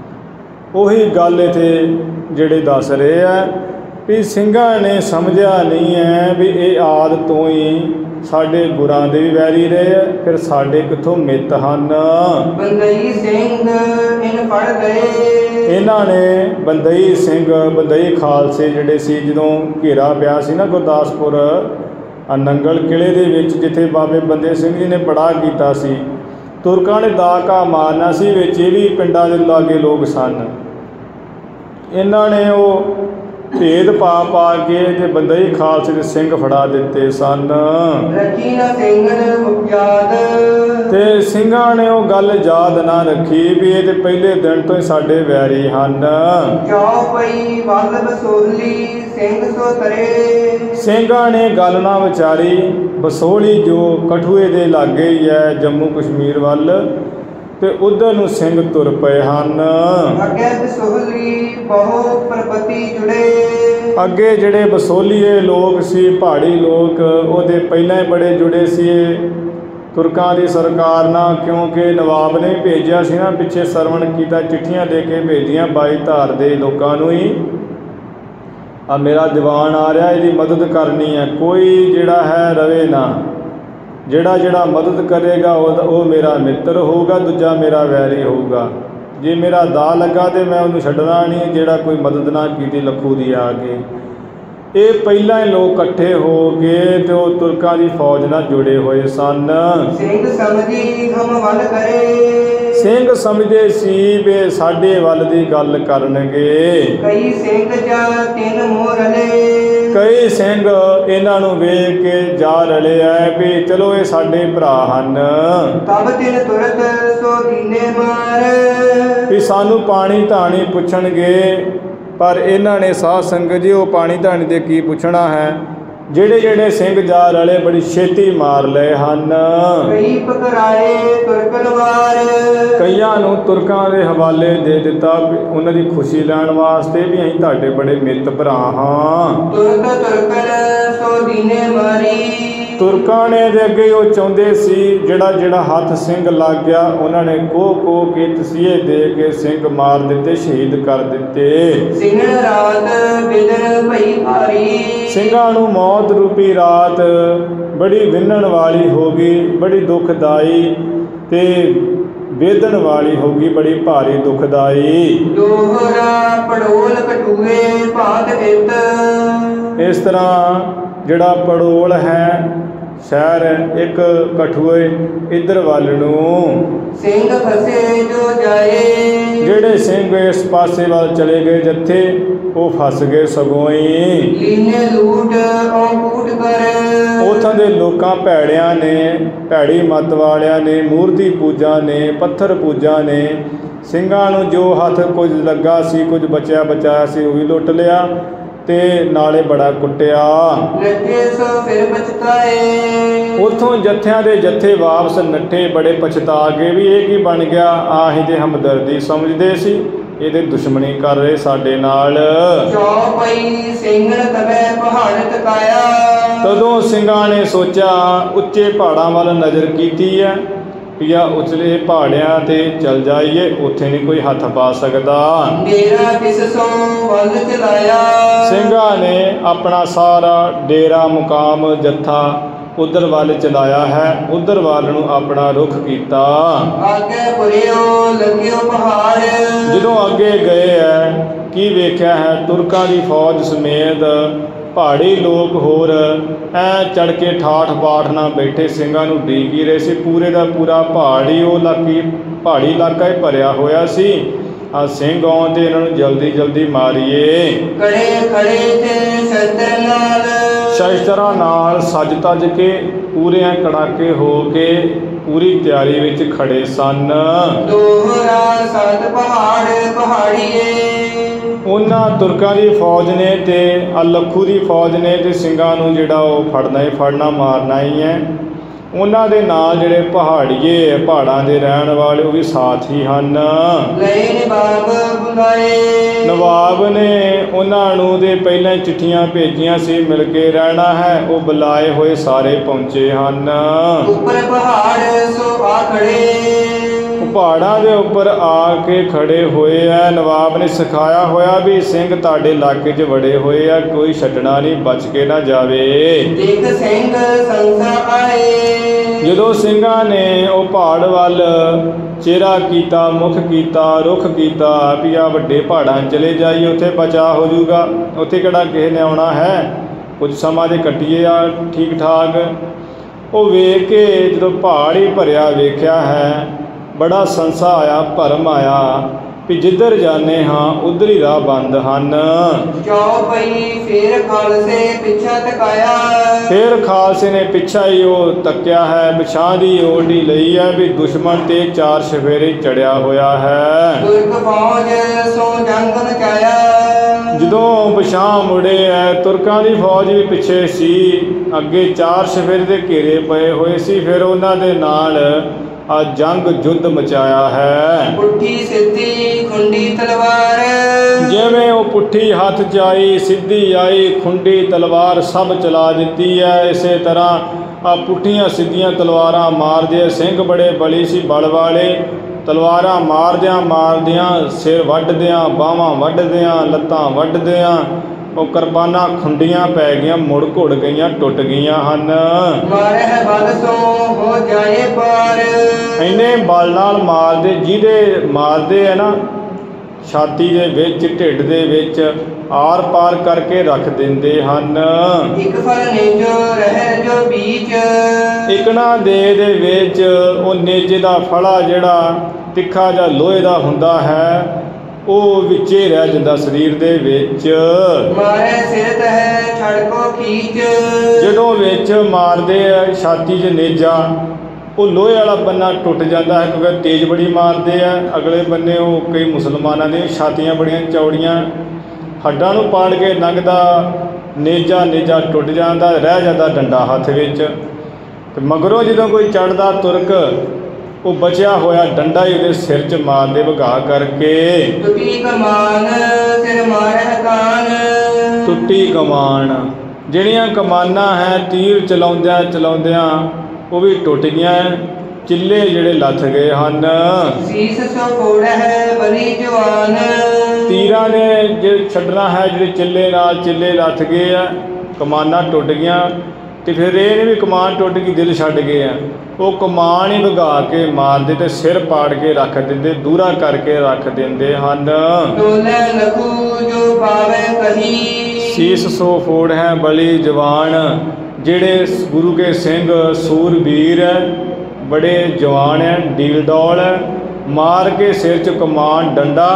S1: ਉਹੀ ਗੱਲ ਇੱਥੇ ਜਿਹੜੇ ਦੱਸ ਰਹੇ ਆ ਵੀ ਸਿੰਘਾਂ ਨੇ ਸਮਝਿਆ ਨਹੀਂ ਹੈ ਵੀ ਇਹ ਆਦਿ ਤੋਂ ਹੀ ਸਾਡੇ ਗੁਰਾਂ ਦੇ ਵੀ ਵੈਰੀ ਰਹੇ ਆ, ਫਿਰ ਸਾਡੇ ਕਿੱਥੋਂ ਮਿੱਤ ਹਨ।
S2: ਬੰਦਈ ਸਿੰਘ ਇਨ ਫੜ ਗਏ,
S1: ਇਹਨਾਂ ਨੇ ਬੰਦਈ ਸਿੰਘ, ਬੰਦਈ ਖਾਲਸੇ ਜਿਹੜੇ ਸੀ, ਜਦੋਂ ਘੇਰਾ ਪਿਆ ਸੀ ਨਾ ਗੁਰਦਾਸਪੁਰ ਨੰਗਲ ਕਿਲ੍ਹੇ ਦੇ ਵਿੱਚ, ਜਿੱਥੇ ਬਾਬੇ ਬੰਦੇ ਸਿੰਘ ਜੀ ਨੇ ਪੜਾਅ ਕੀਤਾ ਸੀ, ਤੁਰਕਾਂ ਨੇ ਦਾ ਘਾ ਮਾਰਨਾ ਸੀ, ਵਿੱਚ ਇਹ ਵੀ ਪਿੰਡਾਂ ਦੇ ਲਾਗੇ ਲੋਕ ਸਨ। ਇਹਨਾਂ ਨੇ ਉਹ ਭੇਦ ਪਾ ਪਾ ਕੇ ਤੇ ਬੰਦਈ ਖਾਲਸੇ ਦੇ ਸਿੰਘ ਫੜਾ ਦਿੱਤੇ ਸਨ।
S2: ਰੱਖੀ ਨਾ ਸਿੰਘਨ ਮੁਖਿਆਦ,
S1: ਤੇ ਸਿੰਘਾਂ ਨੇ ਉਹ ਗੱਲ ਯਾਦ ਨਾ ਰੱਖੀ ਵੀ ਇਹ ਤੇ ਪਹਿਲੇ ਦਿਨ ਤੋਂ ਹੀ ਸਾਡੇ ਵੈਰੀ ਹਨ।
S2: ਜਾਓ ਪਈ ਵੱਲ ਬਸੋਲੀ ਸਿੰਘ ਸੋ ਤਰੇ,
S1: ਸਿੰਘਾਂ ਨੇ ਗੱਲ ਨਾ ਵਿਚਾਰੀ। ਬਸੋਲੀ ਜੋ ਕਠੂਏ ਦੇ ਲਾਗੇ ਹੀ ਹੈ ਜੰਮੂ ਕਸ਼ਮੀਰ ਵੱਲ, ਤੇ ਉਧਰ ਨੂੰ ਸਿੰਘ ਤੁਰ ਪਏ ਹਨ।
S2: ਅੱਗੇ ਬਸੋਲੀ ਬਹੁ ਪਰਬਤੀ ਜੁੜੇ,
S1: ਅੱਗੇ ਜਿਹੜੇ ਬਸੋਲੀਏ ਲੋਕ ਸੀ, ਪਹਾੜੀ ਲੋਕ, ਉਹਦੇ ਪਹਿਲਾਂ ਹੀ ਬੜੇ ਜੁੜੇ ਸੀ ਤੁਰਕਾਂ ਦੀ ਸਰਕਾਰ ਨਾਲ, ਕਿਉਂਕਿ ਨਵਾਬ ਨੇ ਭੇਜਿਆ ਸੀ ਨਾ, ਪਿੱਛੇ ਸਰਵਣ ਕੀਤਾ, ਚਿੱਠੀਆਂ ਦੇ ਕੇ ਭੇਜੀਆਂ ਬਾਈ ਧਾਰ ਦੇ ਲੋਕਾਂ ਨੂੰ ਹੀ, ਆ ਮੇਰਾ ਦੀਵਾਨ ਆ ਰਿਹਾ, ਇਹਦੀ ਮਦਦ ਕਰਨੀ ਹੈ, ਕੋਈ ਜਿਹੜਾ ਹੈ ਰਵੇ ਨਾ, ਜਿਹੜਾ ਜਿਹੜਾ ਮਦਦ ਕਰੇਗਾ ਉਹ ਉਹ ਮੇਰਾ ਮਿੱਤਰ ਹੋਊਗਾ, ਦੂਜਾ ਮੇਰਾ ਵੈਰੀ ਹੋਊਗਾ। ਜੇ ਮੇਰਾ ਦਾ ਲੱਗਾ ਤਾਂ ਮੈਂ ਉਹਨੂੰ ਛੱਡਣਾ ਨਹੀਂ, ਜਿਹੜਾ ਕੋਈ ਮਦਦ ਨਾ ਕੀਤੀ ਲੱਖੂ ਦੀ ਆ ਕੇ। ਇਹ ਪਹਿਲਾਂ ਹੀ ਲੋਕ ਇਕੱਠੇ ਹੋ ਕੇ ਤੇ ਉਹ ਤੁਰਕਾਂ ਦੀ ਫੌਜ ਨਾਲ ਜੁੜੇ ਹੋਏ ਸਨ।
S2: ਸਿੰਘ ਸਮਝੀ ਹਮ ਵੱਲ ਕਰੇ,
S1: ਸਿੰਘ ਸਮਝਦੇ ਸੀ ਵੀ ਸਾਡੇ ਵੱਲ ਦੀ ਗੱਲ ਕਰਨਗੇ।
S2: ਕਈ ਸਿੰਘ ਜਾ ਤਿੰਨ ਮੋਹ ਰਲੇ,
S1: ਕਈ ਸਿੰਘ ਇਹਨਾਂ ਨੂੰ ਵੇਖ ਕੇ ਜਾ ਰਲੇ ਐ ਵੀ ਚਲੋ ਇਹ ਸਾਡੇ ਭਰਾ ਹਨ।
S2: ਤਬ ਤਿਨ ਤੁਰਤ ਸੋ ਦੀਨੇ ਮਾਰ,
S1: ਵੀ ਸਾਨੂੰ ਪਾਣੀ ਧਾਣੀ ਪੁੱਛਣਗੇ, ਪਰ ਇਹਨਾਂ ਨੇ ਸਾਧ ਸੰਗਤ ਜੀ ਉਹ ਪਾਣੀ ਧਾਣੀ ਦੇ ਕੀ ਪੁੱਛਣਾ ਹੈ, ਜਿਹੜੇ ਜਿਹੜੇ ਸਿੰਘ ਜਾ ਰਲੇ ਬੜੀ ਛੇਤੀ ਮਾਰ ਲਏ ਹਨ।
S2: ਕਈ ਪਕੜਾਏ ਤੁਰਕਨਵਾਰ,
S1: ਕਈਆਂ ਨੂੰ ਤੁਰਕਾਂ ਦੇ ਹਵਾਲੇ ਦੇ ਦਿੱਤਾ ਵੀ ਉਹਨਾਂ ਦੀ ਖੁਸ਼ੀ ਲੈਣ ਵਾਸਤੇ ਵੀ ਅਸੀਂ ਤੁਹਾਡੇ ਬੜੇ ਮਿੱਤ ਭਰਾ ਹਾਂ।
S2: ਤੁਰਕ ਤੁਰਕਨ ਸੋ ਦੀਨੇ ਮਾਰੀ,
S1: ਤੁਰਕਾਂ ਨੇ ਦੇ ਅੱਗੇ ਉਹ ਚਾਹੁੰਦੇ ਸੀ ਜਿਹੜਾ ਜਿਹੜਾ ਹੱਥ ਸਿੰਘ ਲੱਗ ਗਿਆ ਉਹਨਾਂ ਨੇ ਕੋਹ ਕੋਹ ਕੇ ਤਸੀਹੇ ਦੇ ਕੇ ਸਿੰਘ ਮਾਰ ਦਿੱਤੇ, ਸ਼ਹੀਦ ਕਰ ਦਿੱਤੇ।
S2: ਸਿੰਘਣ ਰਾਤ ਬਿਦਨ ਭਈ ਭਾਰੀ,
S1: ਸਿੰਘਾਂ ਨੂੰ ਮੌਤ ਰੂਪੀ ਰਾਤ ਬੜੀ ਵਿੰਨਣ ਵਾਲੀ ਹੋ ਗਈ, ਬੜੀ ਦੁਖਦਾਈ ਤੇ ਵੇਦਨ ਵਾਲੀ ਹੋ ਗਈ, ਬੜੀ ਭਾਰੀ ਦੁਖਦਾਈ।
S2: ਦੋਹਰਾ ਪੜੋਲ ਕਟੂਏ ਭਾਤ ਇਤ,
S1: ਇਸ ਤਰ੍ਹਾਂ ਜਿਹੜਾ ਪੜੋਲ ਹੈ ਸ਼ਹਿਰ ਇੱਕ ਕਠੂਏ ਇੱਧਰ ਵੱਲ ਨੂੰ,
S2: ਸਿੰਘ ਫਸੇ ਜੋ ਜਾਏ,
S1: ਜਿਹੜੇ ਸਿੰਘ ਇਸ ਪਾਸੇ ਵੱਲ ਚਲੇ ਗਏ ਜਿੱਥੇ ਉਹ ਫਸ ਗਏ ਸਗੋਂ ਹੀ।
S2: ਲੀਨੇ ਲੂਟ ਔਕੂਟ ਕਰ,
S1: ਉੱਥੋਂ ਦੇ ਲੋਕਾਂ ਭੈੜਿਆਂ ਨੇ, ਭੈੜੀ ਮੱਤ ਵਾਲਿਆਂ ਨੇ, ਮੂਰਤੀ ਪੂਜਾ ਨੇ, ਪੱਥਰ ਪੂਜਾ ਨੇ ਸਿੰਘਾਂ ਨੂੰ ਜੋ ਹੱਥ ਕੁਝ ਲੱਗਾ ਸੀ, ਕੁਝ ਬਚਿਆ ਬਚਾਇਆ ਸੀ ਉਹ ਵੀ ਲੁੱਟ ਲਿਆ ਤੇ ਨਾਲੇ ਬੜਾ ਕੁੱਟਿਆ।
S2: ਨੱਠੇ ਸੋ ਫਿਰ ਪਛਤਾਏ,
S1: ਉੱਥੋਂ ਜੱਥਿਆਂ ਦੇ ਜੱਥੇ ਵਾਪਸ ਨੱਠੇ, ਬੜੇ ਪਛਤਾ ਕੇ ਵੀ ਇਹ ਕੀ ਬਣ ਗਿਆ, ਆਹੀ ਤੇ ਹਮਦਰਦੀ ਸਮਝਦੇ ਸੀ, ਇਹਦੇ ਦੁਸ਼ਮਣੀ ਕਰ ਰਹੇ ਸਾਡੇ ਨਾਲ।
S2: ਚੌਪਈ ਸਿੰਘਣ ਤਬੈ ਪਹਾੜ ਤਕਾਇਆ,
S1: ਤਦੋਂ ਸਿੰਘਾਂ ਨੇ ਸੋਚਿਆ ਉੱਚੇ ਪਹਾੜਾਂ ਵੱਲ ਨਜ਼ਰ ਕੀਤੀ ਹੈ ਵੀ ਆ ਉਚਲੇ ਪਹਾੜਿਆਂ ਤੇ ਚੱਲ ਜਾਈਏ, ਉੱਥੇ ਨਹੀਂ ਕੋਈ ਹੱਥ ਪਾ ਸਕਦਾ।
S2: ਡੇਰਾ ਕਿਸ ਸੋ ਵੱਲ ਚਲਾਇਆ,
S1: ਸਿੰਘਾਂ ਨੇ ਆਪਣਾ ਸਾਰਾ ਡੇਰਾ ਮੁਕਾਮ ਜੱਥਾ ਉਧਰ ਵੱਲ ਚਲਾਇਆ ਹੈ, ਉਧਰ ਵੱਲ ਨੂੰ ਆਪਣਾ ਰੁਖ ਕੀਤਾ।
S2: ਆਗੇ ਪੁਰਿਓ ਲੰਘਿਓ ਪਹਾੜ,
S1: ਜਦੋਂ ਅੱਗੇ ਗਏ ਹੈ ਕੀ ਵੇਖਿਆ ਹੈ, ਤੁਰਕਾਂ ਦੀ ਫੌਜ ਸਮੇਤ ਪਹਾੜੀ ਲੋਕ ਹੋਰ ਐ ਚੜ ਕੇ ਠਾਠ ਬਾਠ ਨਾਲ ਬੈਠੇ ਸਿੰਘਾਂ ਨੂੰ ਡੀਕ ਹੀ ਰਹੇ ਸੀ। ਪੂਰੇ ਦਾ ਪੂਰਾ ਪਹਾੜੀ ਉਹ ਇਲਾਕੀ ਪਹਾੜੀ ਇਲਾਕਾ ਹੀ ਭਰਿਆ ਹੋਇਆ ਸੀ। ਆ ਸਿੰਘ ਆਉਂਦੇ ਇਹਨਾਂ ਨੂੰ ਜਲਦੀ ਜਲਦੀ ਮਾਰੀਏ।
S2: ਕੜੇ ਖੜੇ ਤੇ ਸ਼ਸਤਰ ਨਾਲ,
S1: ਸ਼ਸਤਰਾਂ ਨਾਲ ਸੱਜ ਤੱਜ ਕੇ ਪੂਰਿਆਂ ਕੜਾਕੇ ਹੋ ਕੇ ਪੂਰੀ ਤਿਆਰੀ ਵਿੱਚ ਖੜੇ ਸਨ।
S2: ਦੋਹਰਾ ਸਤ ਪਹਾੜ ਪਹਾੜੀਏ,
S1: ਉਹਨਾਂ ਤੁਰਕਾਂ ਦੀ ਫੌਜ ਨੇ ਤੇ ਅਲੱਖੂ ਦੀ ਫੌਜ ਨੇ ਤੇ ਸਿੰਘਾਂ ਨੂੰ ਜਿਹੜਾ ਉਹ ਫੜਨਾ ਹੀ ਫੜਨਾ, ਮਾਰਨਾ ਹੀ ਹੈ। ਉਹਨਾਂ ਦੇ ਨਾਲ ਜਿਹੜੇ ਪਹਾੜੀਏ ਪਹਾੜਾਂ ਦੇ ਰਹਿਣ ਵਾਲੇ ਉਹ ਵੀ ਸਾਥ ਹੀ ਹਨ।
S2: ਲੈ ਨਵਾਬ ਬੁਲਾਏ,
S1: ਨਵਾਬ ਨੇ ਉਹਨਾਂ ਨੂੰ ਦੇ ਪਹਿਲਾਂ ਹੀ ਚਿੱਠੀਆਂ ਭੇਜੀਆਂ ਸੀ, ਮਿਲ ਕੇ ਰਹਿਣਾ ਹੈ। ਉਹ ਬੁਲਾਏ ਹੋਏ ਸਾਰੇ ਪਹੁੰਚੇ ਹਨ।
S2: ਉੱਪਰ ਪਹਾੜ ਸੋ ਆ ਖੜੇ,
S1: ਪਹਾੜਾਂ ਦੇ ਉੱਪਰ ਆ ਕੇ ਖੜੇ ਹੋਏ ਐ। ਨਵਾਬ ਨੇ ਸਿਖਾਇਆ ਹੋਇਆ ਵੀ ਸਿੰਘ ਤੁਹਾਡੇ ਇਲਾਕੇ 'ਚ ਵੜੇ ਹੋਏ ਆ, ਕੋਈ ਛੱਡਣਾ ਨਹੀਂ, ਬਚ ਕੇ ਨਾ ਜਾਵੇ।
S2: ਦੇਖ ਸਿੰਘ ਸੰਸਾ ਆਏ,
S1: ਜਦੋਂ ਸਿੰਘਾਂ ਨੇ ਉਹ ਪਹਾੜ ਵੱਲ ਚਿਹਰਾ ਕੀਤਾ, ਮੁਖ ਕੀਤਾ, ਰੁਖ ਕੀਤਾ ਵੀ ਆ ਵੱਡੇ ਪਹਾੜਾਂ ਚਲੇ ਜਾਈਏ, ਉੱਥੇ ਬਚਾ ਹੋ ਜਾਊਗਾ, ਉੱਥੇ ਕਿਹੜਾ ਕਿਸੇ ਨੇ ਆਉਣਾ ਹੈ, ਕੁਝ ਸਮਾਂ ਦੇ ਕੱਟੀਏ ਆ ਠੀਕ ਠਾਕ। ਉਹ ਵੇਖ ਕੇ ਜਦੋਂ ਪਹਾੜ ਹੀ ਭਰਿਆ ਵੇਖਿਆ ਹੈ, ਬੜਾ ਸੰਸਾ ਆਇਆ, ਭਰਮ ਆਇਆ ਵੀ ਜਿੱਧਰ ਜਾਂਦੇ ਹਾਂ ਉਧਰ ਹੀ ਰਾਹ ਬੰਦ ਹਨ।
S2: ਚੌਪਈ ਫੇਰ ਖਾਲਸੇ ਪਿੱਛਾ ਤਕਾਇਆ,
S1: ਫਿਰ ਖਾਲਸੇ ਨੇ ਪਿੱਛਾ ਹੀ ਉਹ ਤੱਕਿਆ ਹੈ, ਪਿਛਾਂ ਦੀ ਓਢੀ ਲਈ ਹੈ ਵੀ ਦੁਸ਼ਮਣ ਤੇ ਚਾਰ ਸਫੇਰੇ ਚੜਿਆ ਹੋਇਆ ਹੈ।
S2: ਤੁਰਕ ਫੌਜ ਸੋ ਜੰਗ ਮਚਾਇਆ,
S1: ਜਦੋਂ ਪਿਛਾਂ ਮੁੜੇ ਹੈ ਤੁਰਕਾਂ ਦੀ ਫੌਜ ਵੀ ਪਿੱਛੇ ਸੀ, ਅੱਗੇ ਚਾਰ ਸਫੇਰੇ ਦੇ ਘੇਰੇ ਪਏ ਹੋਏ ਸੀ। ਫਿਰ ਉਹਨਾਂ ਦੇ ਨਾਲ ਆ ਜੰਗ ਯੁੱਧ ਮਚਾਇਆ ਹੈ।
S2: ਪੁੱਠੀ ਸਿੱਧੀ ਖੁੰਡੀ ਤਲਵਾਰ,
S1: ਜਿਵੇਂ ਉਹ ਪੁੱਠੀ ਹੱਥ 'ਚ ਆਈ, ਸਿੱਧੀ ਆਈ, ਖੁੰਡੀ ਤਲਵਾਰ ਸਭ ਚਲਾ ਦਿੱਤੀ ਹੈ। ਇਸੇ ਤਰ੍ਹਾਂ ਆ ਪੁੱਠੀਆਂ ਸਿੱਧੀਆਂ ਤਲਵਾਰਾਂ ਮਾਰਦੇ, ਸਿੰਘ ਬੜੇ ਬਲੀ ਸੀ ਬਲ ਵਾਲੇ, ਤਲਵਾਰਾਂ ਮਾਰਦਿਆਂ ਮਾਰਦਿਆਂ ਸਿਰ ਵੱਢਦਿਆਂ, ਬਾਹਾਂ ਵੱਢਦਿਆਂ, ਲੱਤਾਂ ਵੱਢਦਿਆਂ ਉਹ ਕਿਰਪਾਨਾਂ ਖੁੰਡੀਆਂ ਪੈ ਗਈਆਂ, ਮੁੜ ਘੁੜ ਗਈਆਂ, ਟੁੱਟ ਗਈਆਂ ਹਨ।
S2: ਮਾਰਹਿ ਬਲ ਸੋ ਹੋ ਜਾਏ ਪਾਰ,
S1: ਇੰਨੇ ਬਲ ਨਾਲ ਮਾਰਦੇ, ਜਿਹਦੇ ਮਾਰਦੇ ਹੈ ਨਾ ਛਾਤੀ ਦੇ ਵਿੱਚ, ਢਿੱਡ ਦੇ ਵਿੱਚ ਆਰ ਪਾਰ ਕਰਕੇ ਰੱਖ ਦਿੰਦੇ ਹਨ।
S2: ਇੱਕ ਫਲ ਨੇਜੋ ਰਹਿ ਜੋ ਬੀਚ,
S1: ਇਕਣਾ ਦੇ ਦੇ ਵਿੱਚ ਉਹ ਨੇਜੇ ਦਾ ਫਲਾ ਜਿਹੜਾ ਤਿੱਖਾ ਜਿਹਾ ਲੋਹੇ ਦਾ ਹੁੰਦਾ ਹੈ ਉਹ ਵਿੱਚੇ ਰਹਿ ਜਾਂਦਾ ਸਰੀਰ ਦੇ ਵਿੱਚ।
S2: ਮਾਰੇ ਸਿਰ ਤਹਿ ਛੜਕੋ ਖੀਚ, ਜਦੋਂ
S1: ਵਿੱਚ ਮਾਰਦੇ ਆ ਛਾਤੀ 'ਚ ਨੇਜਾ, ਉਹ ਲੋਹੇ ਵਾਲਾ ਬੰਨਾ ਟੁੱਟ ਜਾਂਦਾ ਹੈ ਕਿਉਂਕਿ ਤੇਜ਼ ਬੜੀ ਮਾਰਦੇ ਆ। ਅਗਲੇ ਬੰਨੇ ਉਹ ਕਈ ਮੁਸਲਮਾਨਾਂ ਦੀਆਂ ਛਾਤੀਆਂ ਬੜੀਆਂ ਚੌੜੀਆਂ, ਹੱਡਾਂ ਨੂੰ ਪਾੜ ਕੇ ਲੰਘਦਾ ਨੇਜਾ ਨੇਜਾ ਟੁੱਟ ਜਾਂਦਾ, ਰਹਿ ਜਾਂਦਾ ਡੰਡਾ ਹੱਥ ਵਿੱਚ। ਤੇ ਮਗਰੋਂ ਜਦੋਂ ਕੋਈ ਚੜ੍ਹਦਾ ਤੁਰਕ, ਉਹ ਬਚਿਆ ਹੋਇਆ ਡੰਡਾ ਹੀ ਉਹਦੇ ਸਿਰ 'ਚ ਮਾਰਦੇ ਵਗਾ ਕਰਕੇ।
S2: ਟੁੱਟੀ ਕਮਾਨ ਸਿਰ ਮਾਰਹਿ ਕਾਨ।
S1: ਟੁੱਟੀ ਕਮਾਨ, ਜਿਹੜੀਆਂ ਕਮਾਨਾਂ ਹੈ ਤੀਰ ਚਲਾਉਂਦਿਆਂ ਚਲਾਉਂਦਿਆਂ ਉਹ ਵੀ ਟੁੱਟ ਗਈਆਂ, ਚਿੱਲੇ ਜਿਹੜੇ ਲੱਥ ਗਏ ਹਨ।
S2: ਸੀਸ ਸੋ ਫੋੜਹਿ ਬਲੀ ਜਵਾਨ।
S1: ਤੀਰਾਂ ਨੇ ਜੇ ਛੱਡਣਾ ਹੈ, ਜਿਹੜੇ ਚਿੱਲੇ ਨਾਲ ਚਿੱਲੇ ਲੱਥ ਗਏ ਆ, ਕਮਾਨਾਂ ਟੁੱਟ ਗਈਆਂ। ਤੇ ਫਿਰ ਇਹ ਵੀ ਕਮਾਨ ਟੁੱਟ ਗਈ, ਦਿਲ ਛੱਡ ਗਏ ਆ, ਉਹ ਕਮਾਨ ਹੀ ਵਗਾ ਕੇ ਮਾਰਦੇ ਤੇ ਸਿਰ ਪਾੜ ਕੇ ਰੱਖ ਦਿੰਦੇ, ਦੂਰਾ ਕਰਕੇ ਰੱਖ ਦਿੰਦੇ ਹਨ।
S2: ਡੋਲੇ ਲਖੂ ਜੋ ਪਾਵੇ ਕਹੀ।
S1: ਸੀਸ ਸੋ ਫੋੜ ਹੈ ਬਲੀ ਜਵਾਨ, ਜਿਹੜੇ ਗੁਰੂ ਕੇ ਸਿੰਘ ਸੂਰਬੀਰ ਹੈ, ਬੜੇ ਜਵਾਨ ਹੈ, ਡੀਲ ਡੌਲ ਹੈ, ਮਾਰ ਕੇ ਸਿਰ 'ਚ ਕਮਾਨ ਡੰਡਾ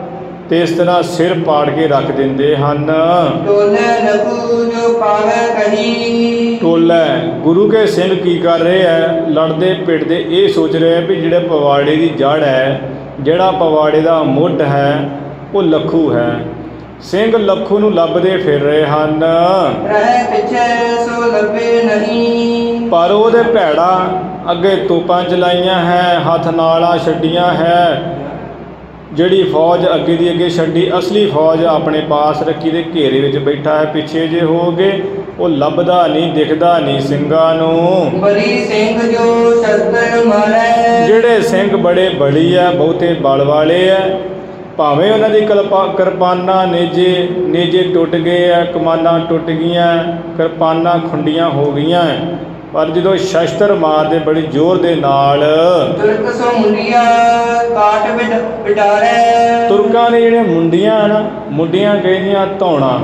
S1: ਤੇ ਇਸ ਤਰ੍ਹਾਂ ਸਿਰ ਪਾੜ ਕੇ ਰੱਖ ਦਿੰਦੇ ਹਨ।
S2: ਡੋਲੇ ਲਖੂ ਜੋ ਪਾਵੇ ਕਹੀ।
S1: ਟੋਲਾ ਗੁਰੂ ਕੇ ਸਿੰਘ ਕੀ ਕਰ ਰਹੇ ਹੈ, ਲੜਦੇ ਪਿੱਟਦੇ ਇਹ ਸੋਚ ਰਹੇ ਵੀ ਜਿਹੜੇ ਪਵਾੜੇ ਦੀ ਜੜ ਹੈ, ਜਿਹੜਾ ਪਵਾੜੇ ਦਾ ਮੁੱਢ ਹੈ, ਉਹ ਲੱਖੂ ਹੈ। ਸਿੰਘ ਲੱਖੂ ਨੂੰ ਲੱਭਦੇ ਫਿਰ ਰਹੇ ਹਨ।
S2: ਰਹਿ ਪਿੱਛੇ ਸੋ ਲੱਭੇ ਨਹੀਂ।
S1: ਪਰ ਉਹਦੇ ਭੈੜਾ ਅੱਗੇ ਤੋਪਾਂ ਚਲਾਈਆਂ ਹੈ, ਹੱਥ ਨਾਲਾਂ ਛੱਡੀਆਂ ਹੈ, ਜਿਹੜੀ ਫੌਜ ਅੱਗੇ ਦੀ ਅੱਗੇ ਛੱਡੀ, ਅਸਲੀ ਫੌਜ ਆਪਣੇ ਪਾਸ ਰੱਖੀ ਦੇ ਘੇਰੇ ਵਿੱਚ ਬੈਠਾ ਹੈ, ਪਿੱਛੇ ਜੇ ਹੋ ਗਏ, ਉਹ ਲੱਭਦਾ ਨਹੀਂ, ਦਿਖਦਾ ਨਹੀਂ ਸਿੰਘਾਂ ਨੂੰ।
S2: ਬਲੀ ਸਿੰਘ ਜੋ ਸ਼ਸਤਰ ਮਾਰੇ। ਜਿਹੜੇ
S1: ਸਿੰਘ ਬੜੇ ਬੜੀ ਆ, ਬਹੁਤੇ ਬਲ ਵਾਲੇ ਆ, ਭਾਵੇਂ ਉਹਨਾਂ ਦੀ ਕਲਪਾ ਕਿਰਪਾਨਾਂ ਨੇਜੇ ਨੇਜੇ ਟੁੱਟ ਗਏ ਆ, ਕਮਾਨਾਂ ਟੁੱਟ ਗਈਆਂ, ਕਿਰਪਾਨਾਂ ਖੁੰਡੀਆਂ ਹੋ ਗਈਆਂ, ਪਰ ਜਦੋਂ ਸ਼ਸਤਰ ਮਾਰਦੇ ਬੜੀ ਜ਼ੋਰ ਦੇ ਨਾਲ।
S2: ਤੁਰਕ ਸੋ ਮੁੰਡੀਆਂ ਕਾਟ ਬਿਟਾਰੇ।
S1: ਤੁਰਕਾਂ ਨੇ ਜਿਹੜੀਆਂ ਮੁੰਡੀਆਂ ਹਨ, ਮੁੰਡੀਆਂ ਕਹਿੰਦੀਆਂ ਧੌਣਾ,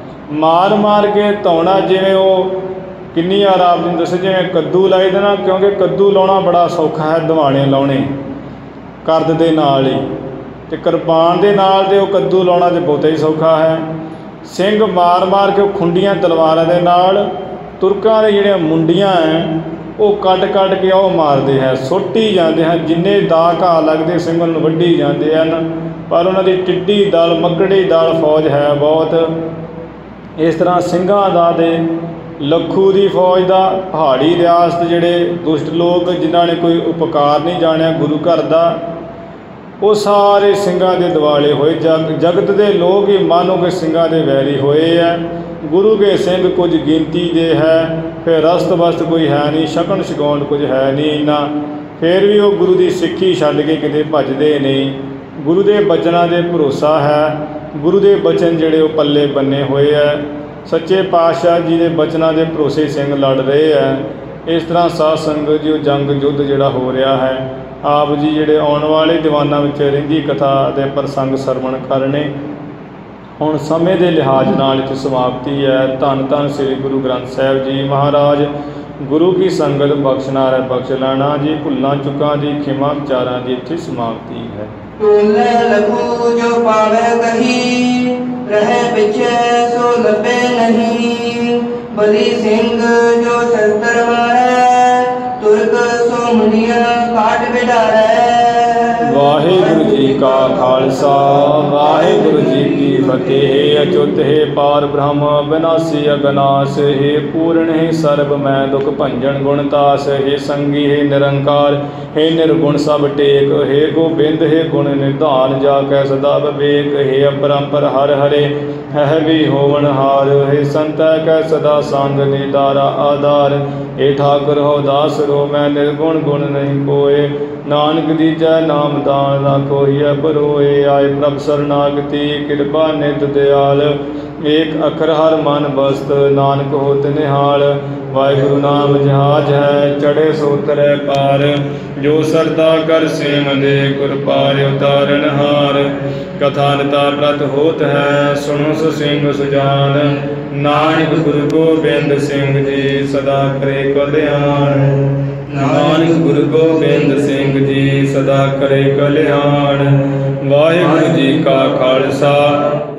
S1: ਮਾਰ ਮਾਰ ਕੇ ਧੌਣਾ, ਜਿਵੇਂ ਉਹ ਕਿੰਨੀ ਵਾਰ ਆਪ ਨੂੰ ਦੱਸੇ, ਜਿਵੇਂ ਕੱਦੂ ਲਾਈ ਦੇਣਾ, ਕਿਉਂਕਿ ਕੱਦੂ ਲਾਉਣਾ ਬੜਾ ਸੌਖਾ ਹੈ, ਦਿਵਾਣੇ ਲਾਉਣੇ ਕਰਦ ਦੇ ਨਾਲ ਹੀ, ਅਤੇ ਕਿਰਪਾਨ ਦੇ ਨਾਲ ਤੇ ਉਹ ਕੱਦੂ ਲਾਉਣਾ ਤਾਂ ਬਹੁਤਾ ਹੀ ਸੌਖਾ ਹੈ। ਸਿੰਘ ਮਾਰ ਮਾਰ ਕੇ ਉਹ ਖੁੰਡੀਆਂ ਤਲਵਾਰਾਂ ਦੇ ਨਾਲ ਤੁਰਕਾਂ ਦੇ ਜਿਹੜੀਆਂ ਮੁੰਡੀਆਂ ਹੈ, ਉਹ ਕੱਟ ਕੱਟ ਕੇ ਉਹ ਮਾਰਦੇ ਹੈ, ਸੁੱਟੀ ਜਾਂਦੇ ਹਨ, ਜਿੰਨੇ ਦਾ ਘਾਹ ਲੱਗਦੇ ਸਿੰਘਾਂ ਨੂੰ ਵੱਢੀ ਜਾਂਦੇ ਹਨ। ਪਰ ਉਹਨਾਂ ਦੀ ਟਿੱਡੀ ਦਲ, ਮੱਕੜੀ ਦਲ ਫੌਜ ਹੈ ਬਹੁਤ। ਇਸ ਤਰ੍ਹਾਂ ਸਿੰਘਾਂ ਦਾ ਤੇ ਲੱਖੂ ਦੀ ਫੌਜ ਦਾ, ਪਹਾੜੀ ਰਿਆਸਤ ਜਿਹੜੇ ਦੁਸ਼ਟ ਲੋਕ ਜਿਨ੍ਹਾਂ ਨੇ ਕੋਈ ਉਪਕਾਰ ਨਹੀਂ ਜਾਣਿਆ ਗੁਰੂ ਘਰ ਦਾ, ਉਹ ਸਾਰੇ ਸਿੰਘਾਂ ਦੇ ਦਿਵਾਲੇ ਹੋਏ। ਜਗ ਜਗਤ ਦੇ ਲੋਕ ਹੀ ਮਾਨੋ ਕਿ ਸਿੰਘਾਂ ਦੇ ਵੈਰੀ ਹੋਏ ਹੈ। ਗੁਰੂ ਕੇ ਸਿੰਘ ਕੁਝ ਗਿਣਤੀ ਦੇ ਹੈ, ਫਿਰ ਰਸਤ ਵਸਤ ਕੋਈ ਹੈ ਨਹੀਂ, ਛਕਣ ਛਕਾਉਣ ਕੁਝ ਹੈ ਨਹੀਂ ਇੰਨਾ, ਫਿਰ ਵੀ ਉਹ ਗੁਰੂ ਦੀ ਸਿੱਖੀ ਛੱਡ ਕੇ ਕਿਤੇ ਭੱਜਦੇ ਨਹੀਂ। ਗੁਰੂ ਦੇ ਬਚਨਾਂ ਦੇ ਭਰੋਸਾ ਹੈ, ਗੁਰੂ ਦੇ ਬਚਨ ਜਿਹੜੇ ਉਹ ਪੱਲੇ ਬੰਨੇ ਹੋਏ ਹੈ। ਸੱਚੇ ਪਾਤਸ਼ਾਹ ਜੀ ਦੇ ਬਚਨਾਂ ਦੇ ਭਰੋਸੇ ਸਿੰਘ ਲੜ ਰਹੇ ਹੈ। ਇਸ ਤਰ੍ਹਾਂ ਸਾਧ ਸੰਗਤ ਜੀ, ਉਹ ਜੰਗ ਯੁੱਧ ਜਿਹੜਾ ਹੋ ਰਿਹਾ ਹੈ, ਆਪ ਜੀ ਜਿਹੜੇ ਆਉਣ ਵਾਲੇ ਦੀਵਾਨਾਂ ਵਿੱਚ ਰਹਿੰਦੀ ਕਥਾ ਅਤੇ ਪ੍ਰਸੰਗ ਸਰਵਣ ਕਰਨੇ, ਹੁਣ ਸਮੇਂ ਦੇ ਲਿਹਾਜ਼ ਨਾਲ ਇੱਥੇ ਸਮਾਪਤੀ ਹੈ। ਧੰਨ ਧੰਨ ਸ੍ਰੀ ਗੁਰੂ ਗ੍ਰੰਥ ਸਾਹਿਬ ਜੀ ਮਹਾਰਾਜ। ਗੁਰੂ ਕੀ ਸੰਗਤ ਬਖਸ਼ਣਾ ਰਹਿ ਬਖਸ਼ ਲੈਣਾ ਜੀ, ਭੁੱਲਾਂ ਚੁੱਕਾਂ ਦੀ ਖਿਮਾ ਵਿਚਾਰਾਂ ਦੀ ਇੱਥੇ ਸਮਾਪਤੀ ਹੈ।
S2: ਟੋਲੇ ਲਖੂ ਜੋ ਪਾਵੇ ਕਹੀ। ਰਹੇ ਪਿੱਛੇ ਸੋ ਲੱਭੇ ਨਹੀਂ। ਬਲੀ ਸਿੰਘ ਜੋ ਸ਼ਸਤਰ ਮਾਰੇ। ਤੁਰਕ ਸੋ ਮੁੰਡੀਆਂ ਕਾਟ ਬਿਡਾਰੇ।
S1: ਵਾਹਿਗੁਰੂ ਜੀ ਕਾ ਖਾਲਸਾ, ਵਾਹਿਗੁਰੂ ਜੀ ਕੀ ਫਤਿਹ। ਅਚੁੱਤ ਹੈ ਪਾਰ ਬ੍ਰਹਮ ਬਿਨਾਸੀ ਅਗਨਾਸ, ਹੈ ਪੂਰਨ ਹੈ ਸਰਬ ਮੈਂ ਦੁਖ ਭੰਜਨ ਗੁਣਤਾਸ। ਹੈ ਸੰਗੀ ਹੈ ਨਿਰੰਕਾਰ, ਹੈ ਨਿਰਗੁਣ ਸਭ ਟੇਕ। ਹੈ ਗੋਬਿੰਦ ਹੈ ਗੁਣ ਨਿਧਾਨ, ਜਾ ਕੈ ਸਦਾ ਵਿਵੇਕ। ਹੈ ਅਪਰੰਪਰ ਹਰ ਹਰੇ, ਹੈ ਵੀ ਹੋਵਨ ਹਾਰ। ਹੈ ਸੰਤੈ ਕੈ ਸਦਾ ਸੰਗ ਨਿਦਾਰਾ ਆਧਾਰ। ਹੈ ਠਾਕੁਰ ਹੋ ਦਾਸ ਰੋ, ਮੈਂ ਨਿਰਗੁਣ ਗੁਣ ਨਹੀਂ ਕੋਏ। ਨਾਨਕ ਦੀਜੈ ਨਾਮ ਦਾਨ, ਨਾ ਕੋਈਐ ਪਰੋਏ। ਆਏ ਪ੍ਰਭ ਸਰਨਾਗਤੀ, ਕਿਰਪਾ ਨਿਤ ਦਿਆਲ। ਏਕ ਅਖਰ ਹਰ ਮਨ ਬਸਤ, ਨਾਨਕ ਹੋਤ ਨਿਹਾਲ। ਵਾਹਿਗੁਰੂ ਨਾਮ ਜਹਾਜ ਹੈ, ਚੜ੍ਹੇ ਸੋ ਤਰੈ ਪਾਰ। ਜੋ ਸਰਦਾ ਕਰ ਸੇਮ ਦੇ, ਗੁਰ ਪਾਰ ਉਤਾਰਨ ਹਾਰ। ਕਥਾ ਨਿਤਾ ਪ੍ਰਤ ਹੋਤ ਹੈ, ਸੁਣੋ ਸੋ ਸਿੰਘ ਸੁਜਾਨ। ਨਾਨਕ ਗੁਰੂ ਗੋਬਿੰਦ ਸਿੰਘ ਜੀ, ਸਦਾ ਕਰੇ ਕਲਿਆਣ। ਨਾਨਕ ਗੁਰੂ ਗੋਬਿੰਦ ਸਿੰਘ ਜੀ, ਸਦਾ ਕਰੇ ਕਲਿਆਣ। ਵਾਹਿਗੁਰੂ ਜੀ ਕਾ ਖਾਲਸਾ,